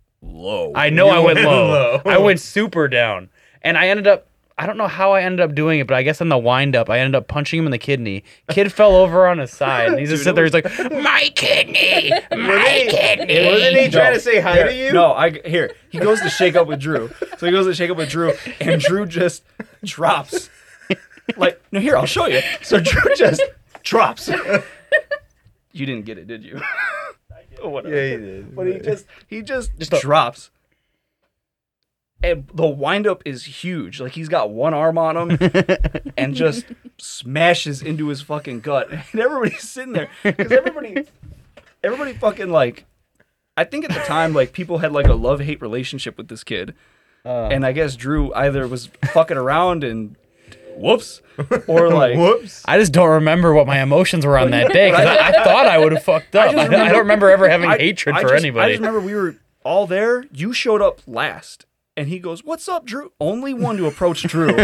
low. I know You I went went low. low. I went super down, and I ended up. I don't know how I ended up doing it, but I guess in the wind up, I ended up punching him in the kidney. Kid fell over on his side, and he's just Dude, sitting it there. He's like, "My kidney, my kidney." Wasn't he trying to say hi Here, to you? No, I here. He goes to shake up with Drew. So he goes to shake up with Drew, and Drew just drops like, no, here, I'll show you. So Drew just drops. You didn't get it, did you? Oh, whatever. Yeah, he did. But he just he just, Just a- drops. And the windup is huge. Like he's got one arm on him and just smashes into his fucking gut. And everybody's sitting there because everybody, everybody fucking like. I think at the time like people had like a love hate relationship with this kid, Uh, and I guess Drew either was fucking around and whoops, or like Whoops. I just don't remember what my emotions were on that day because I, I thought I would have fucked up. I, just I remember- don't remember ever having I- hatred I for just- I anybody. just remember we were all there. You showed up last. And he goes, "What's up, Drew?" Only one to approach Drew.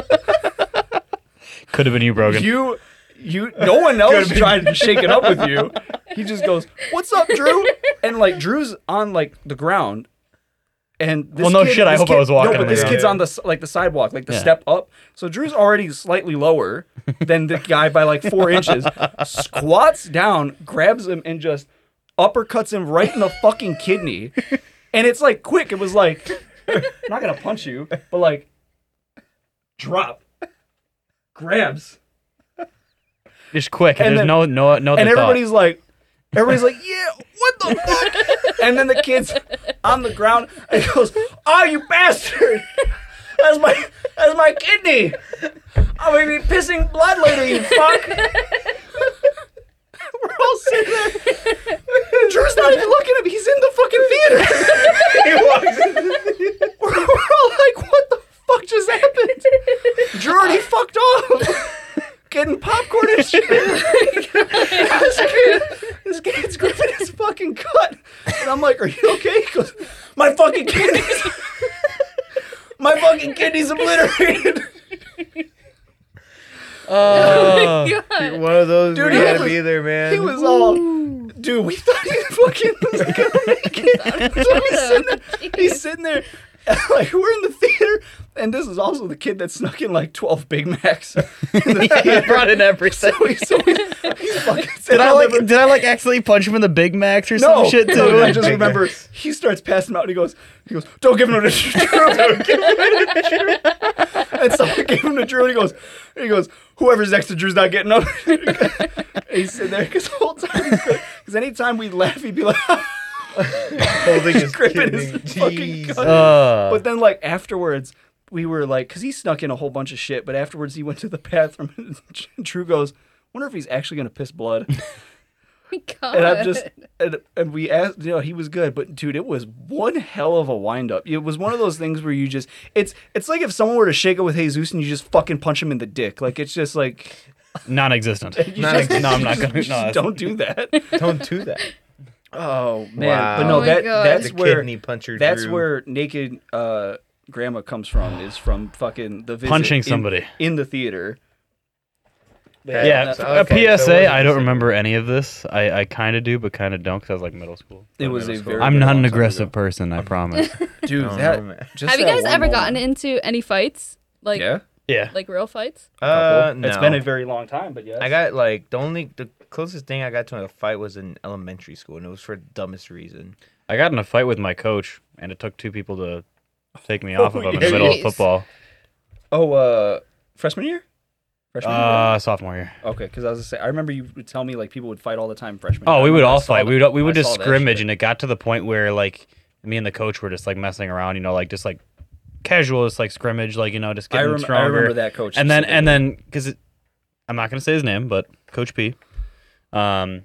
Could have been you, Brogan. You, you, no one else tried to shake it up with you. He just goes, "What's up, Drew?" And like Drew's on like the ground, and this Well, no kid- shit, I this hope I kid- was walking No, on but the this ground. kid's on the s- like the sidewalk, like the Yeah. step up. So Drew's already slightly lower than the guy by like four inches. Squats down, grabs him, and just uppercuts him right in the fucking kidney. And it's like quick. It was like, I'm not gonna punch you, but like, drop, grabs. Just quick. And And there's then- no no no. And other thought. everybody's like, everybody's like, yeah, what the fuck? And then the kid's on the ground and he goes, "Oh, you bastard! That's my that's my kidney. I'm gonna be pissing blood later, you fuck." We're all sitting there. Drew's not even looking at me. He's in the fucking theater. He walks in the theater. We're, we're all like, what the fuck just happened? Drew already fucked off. Getting popcorn and shit. this, kid, this kid's gripping his fucking gut. And I'm like, "Are you okay?" He goes, "My fucking kidneys. My fucking kidneys obliterated." Oh my God. One of those Dude, dude, you he had to was- be there, man. He was all, dude, we thought he fucking was gonna make it. So he's sitting there, he's sitting there, like, we're in the theater, and this is also the kid that snuck in like twelve Big Macs in the Yeah, theater. he brought in everything. So he's, so he's, he's fucking Did sitting I on like? the- Did I like accidentally punch him in the Big Macs or No, some shit too? no, I just Big remember Macs. he starts passing out and he goes, he goes, "Don't give him to Drew. Don't give him to Drew." And someone gave him to Drew and he goes, he goes, "Whoever's next to Drew's not getting up." And he's sitting there because the whole time he's good. Because anytime we'd laugh, he'd be like, holding his gripping his kidney. fucking Jeez. gut. Uh, But then, like, afterwards, we were like, because he snuck in a whole bunch of shit, but afterwards he went to the bathroom and Drew goes, "Wonder if he's actually going to piss blood." God. And I'm just, and, and we asked, you know, he was good, but dude, it was one hell of a wind up. It was one of those things where you just, it's, it's like if someone were to shake it with Jesus and you just fucking punch him in the dick. Like, it's just like, non-existent. you Not just, existent. No, I'm not gonna. you just No, that's- don't do that. Don't do that. Oh man, Wow. but no, Oh my that God. that's The where kidney puncher. that's Drew. where naked uh, grandma comes from. Is from fucking the visit Punching in- somebody. in the theater. Yeah, So, a okay, P S so it A. wasn't I don't just- remember any of this. I, I kind of do, but kind of don't because I was like middle school. It was a middle school. very. I'm very not long an time aggressive ago. person. I promise. dude. I don't That know, man. just Have you that guys one ever moment. gotten into any fights? Like, Yeah, Yeah. like real fights? Uh, Couple. no. It's been a very long time, but yes. I got like the only the closest thing I got to a fight was in elementary school, and it was for the dumbest reason. I got in a fight with my coach, and it took two people to take me off of him in the Jeez. middle of football. Oh, uh, freshman year. Freshman year. Uh, sophomore year. Okay, because I was gonna say, I remember you would tell me like people would fight all the time freshman. Oh, year. we I would remember I all saw fight. the- We would we would I just saw that scrimmage, shit. and it got to the point where like me and the coach were just like messing around, you know, like just like casual, just like scrimmage, like you know, just I, getting rem- I stronger. remember that coach. and then and specifically. then because I'm not gonna say his name, but Coach P. Um,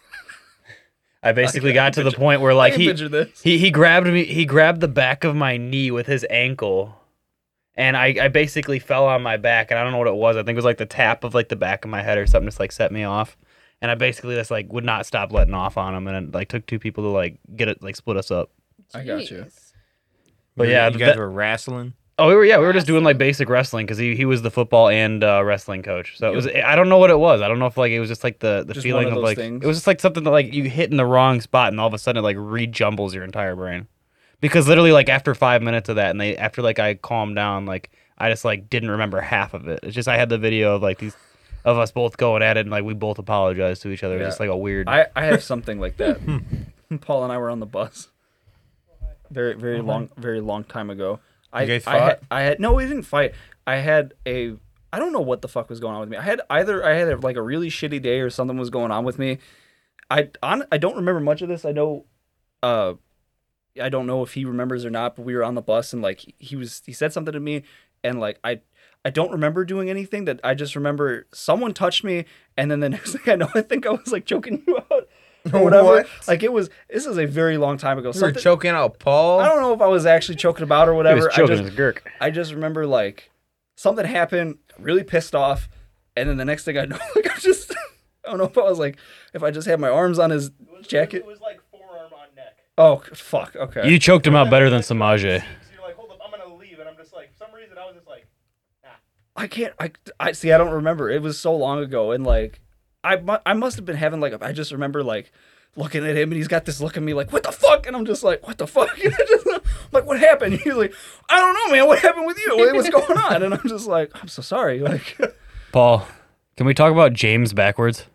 I basically I got to the picture- point where I like can he picture this. he he grabbed me, he grabbed the back of my knee with his ankle. And I, I basically fell on my back, and I don't know what it was. I think it was like the tap of like the back of my head or something, just like set me off. And I basically just like would not stop letting off on him, and it like took two people to like get it, like split us up. I got you. Jeez. But You- yeah, you that- guys were wrestling. Oh, we were yeah, we were just doing like basic wrestling because he, he was the football and uh, wrestling coach. So it was I don't know what it was. I don't know if like it was just like the, the Just feeling one of of, those like things? it was just like something that like you hit in the wrong spot and all of a sudden it like rejumbles your entire brain. Because literally like after five minutes of that and they after like I calmed down like I just like didn't remember half of it. It's just I had the video of like these of us both going at it and like we both apologized to each other. It was Yeah. just like a weird. I, I have something like that. Paul and I were on the bus. Very very long very long time ago. I You guys I had, fought? I had no we didn't fight. I had a I don't know what the fuck was going on with me. I had either I had like a really shitty day or something was going on with me. I on I don't remember much of this. I know, uh, I don't know if he remembers or not. But we were on the bus and like he was he said something to me and like I I don't remember doing anything. That I just remember someone touched me and then the next thing I know I think I was like choking you out or whatever. What? Like it was. This is a very long time ago. You were Something- choking out Paul. I don't know if I was actually choking about or He whatever. was choking I just his gurk. I just remember like something happened, really pissed off, and then the next thing I know, like I just I don't know if I was like if I just had my arms on his It was, jacket. It was like forearm on neck. Oh fuck, okay. You choked him out better than Samaje. So you're like, hold up, I'm gonna leave, and I'm just like, for some reason, I was just like, I can't. I I see. I don't remember. It was so long ago, and like I mu- I must have been having like a, I just remember like looking at him, and he's got this look at me like what the fuck, and I'm just like what the fuck. And I just, I'm like what happened? And he's like I don't know, man. What happened with you? What- What's going on? And I'm just like I'm so sorry. Like Paul, can we talk about James backwards?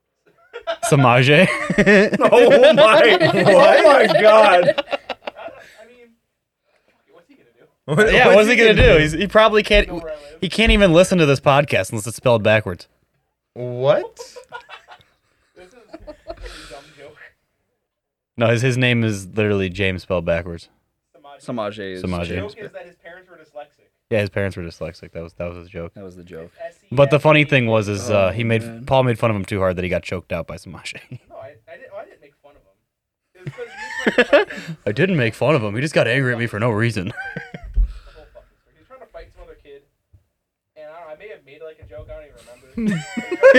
Samaje. oh my, oh my god. I mean, what's he gonna do? What- Yeah, what's he gonna do? He's, he probably can't. Know where I live? He can't even listen to this podcast unless it's spelled backwards. What? This is a really dumb joke. No, his his name is literally James spelled backwards. Samaje is Samaje. The James. joke is that his parents were dyslexic. Yeah, his parents were dyslexic. That was that was his joke. That was the joke. S E But the X funny E. thing was, is uh, Oh, he made man. Paul made fun of him too hard that he got choked out by Samaje. No, I, I didn't. I didn't make fun of him. It was because he was trying to fight them. I didn't make fun of him. He just got angry at me for no reason. The whole fucking story. He was trying to fight some other kid, and I don't know. I may have made like a joke. I don't even remember.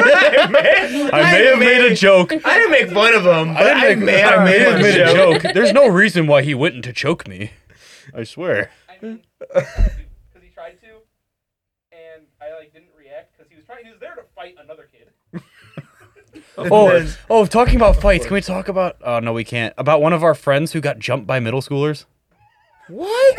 I may have made a joke. I didn't make fun of him. But I, make- may have I may made have a made a joke. joke. There's no reason why he wouldn't to choke me. I swear. I mean, because he tried to, and I like didn't react because he was trying. He was there to fight another kid. Oh, oh, talking about fights, can we talk about? Oh no, we can't. About one of our friends who got jumped by middle schoolers. What?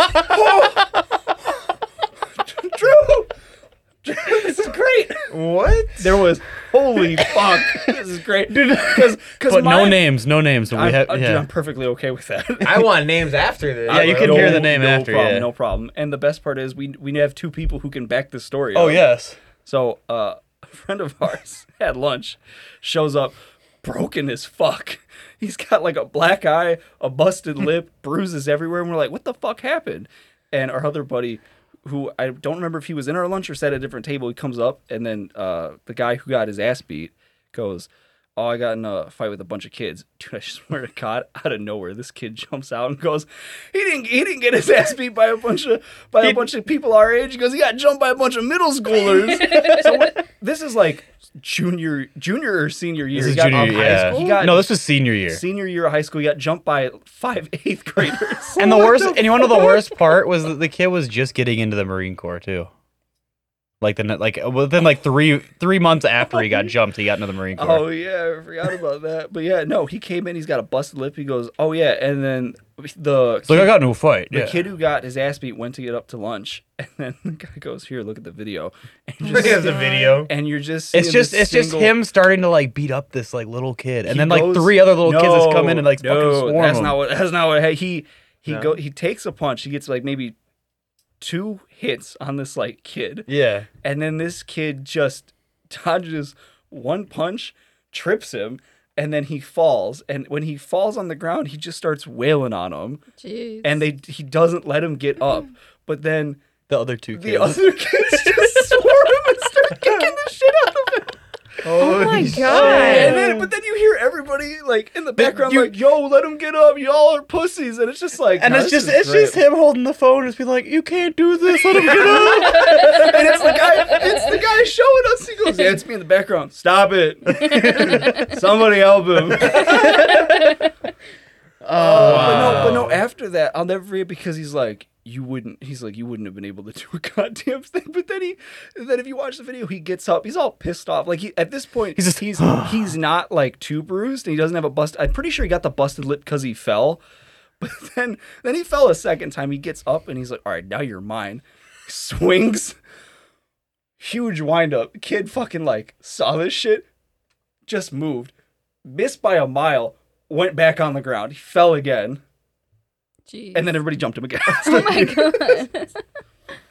Drew! This is great. What? There was holy fuck. This is great, because But no names, no names. So we I'm, have, uh, dude, yeah. I'm perfectly okay with that. I want names after this. Yeah, you bro. can hear the name no after, Problem, yeah. No problem. And the best part is we we have two people who can back this story. Oh up. yes. So uh, a friend of ours had lunch, shows up, broken as fuck. He's got like a black eye, a busted lip, bruises everywhere, and we're like, what the fuck happened? And our other buddy, who I don't remember if he was in our lunch or sat at a different table, he comes up, and then uh, the guy who got his ass beat goes, oh, I got in a fight with a bunch of kids. Dude, I swear to God, out of nowhere, this kid jumps out and goes, he didn't he didn't get his ass beat by a bunch of by a bunch of people our age. He goes, he got jumped by a bunch of middle schoolers. So what, this is like junior junior or senior year. This He is got junior out year. of high Yeah. school. He got No, this was senior year. senior year of high school. He got jumped by five eighth graders. And the worst, and you want to know the worst part was that the kid was just getting into the Marine Corps too. Like the like within like three three months after he got jumped, he got into the Marine Corps. Oh yeah, I forgot about that. But yeah, no, he came in. He's got a busted lip. He goes, "Oh yeah," and then the So I got into a fight. the Yeah. kid who got his ass beat went to get up to lunch, and then the guy goes, "Here, look at the video." And you're Look just, at the video. and you're just It's seeing just this it's just single- him starting to like beat up this like little kid, and He then like goes- three other little kids just come in and like no, fucking swarm that's him. not what. That's not what. Hey, he he No? go. He takes a punch. He gets like maybe two hits on this like kid. Yeah. And then this kid just dodges one punch, trips him, and then he falls. And when he falls on the ground, he just starts wailing on him. Jeez. And they he doesn't let him get up. But then The other two the kids. other kids just swarm him and start kicking the shit out of him. oh my And god. then, but then you hear everybody like in the background, you- like, "Yo, let him get up! Y'all are pussies!" And it's just like, And no, it's this just is it's great. just him holding the phone and just being like, "You can't do this. Let him get up." And it's the guy, it's the guy showing us. He goes, "Yeah, it's me in the background. Stop it! Somebody help him!" Oh, But no, but no. After that, I'll never forget because he's like, "You wouldn't." He's like, "You wouldn't have been able to do a goddamn thing." But then he, then if you watch the video, he gets up. He's all pissed off. Like he, at this point, He's just- he's he's not like too bruised, and he doesn't have a bust. I'm pretty sure he got the busted lip because he fell. But then, then he fell a second time. He gets up and he's like, "All right, now you're mine." Swings. Huge windup. Kid fucking like saw this shit, just moved, missed by a mile, went back on the ground. He fell again, Jeez. and then everybody jumped him again. oh my god.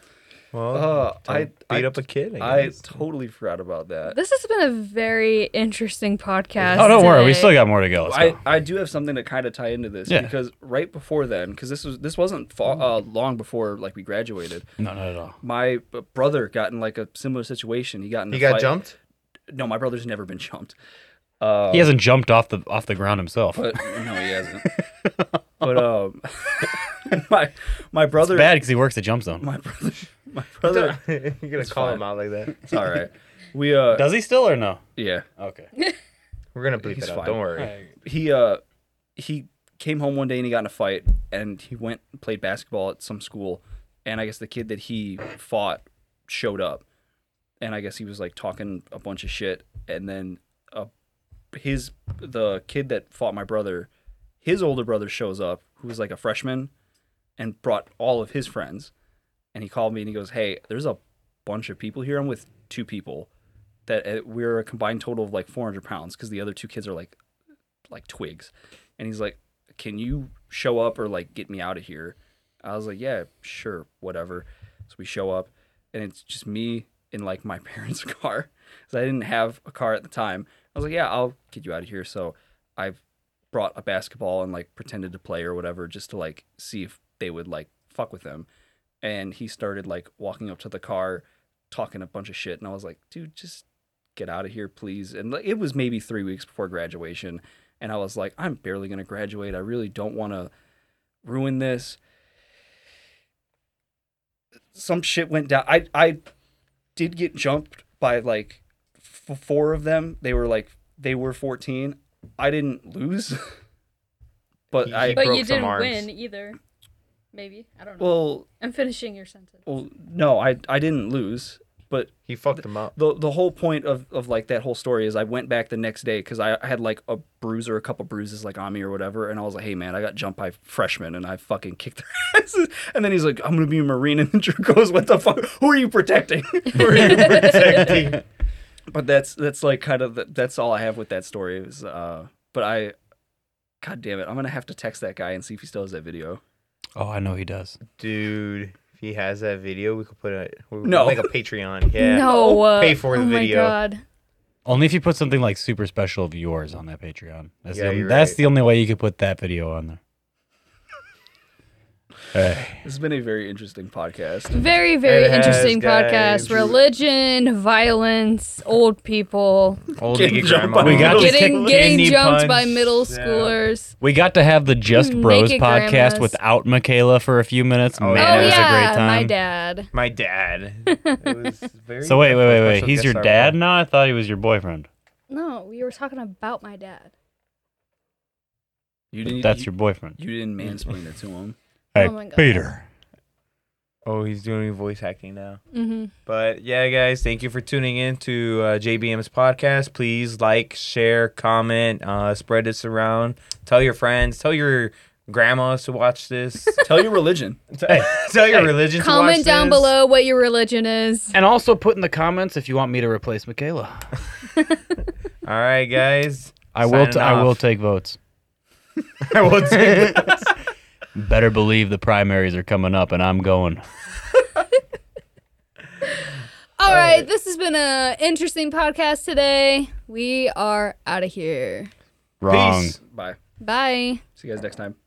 Well, Uh, don't I- beat I- up a kid. I, I guess. totally forgot about that. This has been a very interesting podcast. Oh, don't worry. We today. still got more to go. Let's I, go. I do have something to kind of tie into this Yeah. because right before then, because this was this wasn't fa- uh, long before like we graduated. No, not at all. My b- brother got in like a similar situation. He got in. You a got fight. jumped? No, my brother's never been jumped. Uh, He hasn't jumped off the off the ground himself. but no, he hasn't. But um, my my brother. Bad because he works the jump zone. My brother. My brother. You're gonna It's call fine. him out like that. It's all right. We uh. Does he still or no? Yeah. Okay. We're gonna bleep He's it out. fine. Don't worry. He uh. He came home one day and he got in a fight and he went and played basketball at some school, and I guess the kid that he fought showed up, and I guess he was like talking a bunch of shit, and then uh, his the kid that fought my brother, his older brother shows up, who was like a freshman, and brought all of his friends, and he called me and he goes, "Hey, there's a bunch of people here. I'm with two people, that uh, we're a combined total of like four hundred pounds because the other two kids are like like twigs," and he's like, "Can you show up or like get me out of here?" I was like, "Yeah, sure, whatever." So we show up, and it's just me in like my parents' car because I didn't have a car at the time. I was like, "Yeah, I'll get you out of here." So I brought a basketball and like pretended to play or whatever just to like see if they would like fuck with him. And he started like walking up to the car, talking a bunch of shit, and I was like, "Dude, just get out of here, please." And like, it was maybe three weeks before graduation, and I was like, "I'm barely gonna graduate. I really don't want to ruin this." Some shit went down. I I did get jumped by like f- four of them. They were like they were fourteen. I didn't lose, but He- I he But broke you some didn't arms. win either. Maybe. I don't know. well I'm finishing your sentence. well no I I didn't lose. But He fucked him up. the the whole point of, of like that whole story is I went back the next day because I, I had like a bruise or a couple bruises like on me or whatever, and I was like, "Hey man, I got jumped by freshmen and I fucking kicked their asses." And then he's like, "I'm gonna be a Marine," and then Drew goes, "What the fuck? Who are you protecting?" Who are you protecting? But that's that's like kind of the, that's all I have with that story. Is uh, but I, god damn it, I'm gonna have to text that guy and see if he still has that video. Oh, I know he does. Dude, if he has that video, we could put it. We'll No. make a Patreon. Yeah. No. Uh, Pay for the oh video. my god. Only if you put something like super special of yours on that Patreon. That's, Yeah, the, only, you're that's right. the only way you could put that video on there. Hey. This has been a very interesting podcast. Very, very It has, interesting guys. podcast. Religion, violence, old people, Old Getting nigga jumped grandma. by We got to getting kick- getting kidney jumped by punch. middle Yeah. schoolers. We got to have the Just Bros Naked podcast grandmas. without Michaela for a few minutes. Oh, Man, yeah. it Oh was yeah, a great time. my dad. My dad. It was very So wait, wait, wait, wait. special He's guest your star dad role. now? I thought he was your boyfriend. No, we were talking about my dad. You didn't. That's you, your boyfriend. You didn't mansplain it to him. Hey, Oh my God. Peter. Oh, he's doing voice acting now. Mm-hmm. But yeah, guys, thank you for tuning in to uh, J B M's podcast. Please like, share, comment, uh, spread this around. Tell your friends. Tell your grandmas to watch this. Tell your religion. Tell your religion to watch Comment down this. below what your religion is. And also put in the comments if you want me to replace Michaela. All right, guys. I will. Signing T- I will off. take votes. I will take Better believe the primaries are coming up, and I'm going. All right, this has been a interesting podcast today. We are out of here. Wrong. Peace. Bye. Bye. See you guys next time.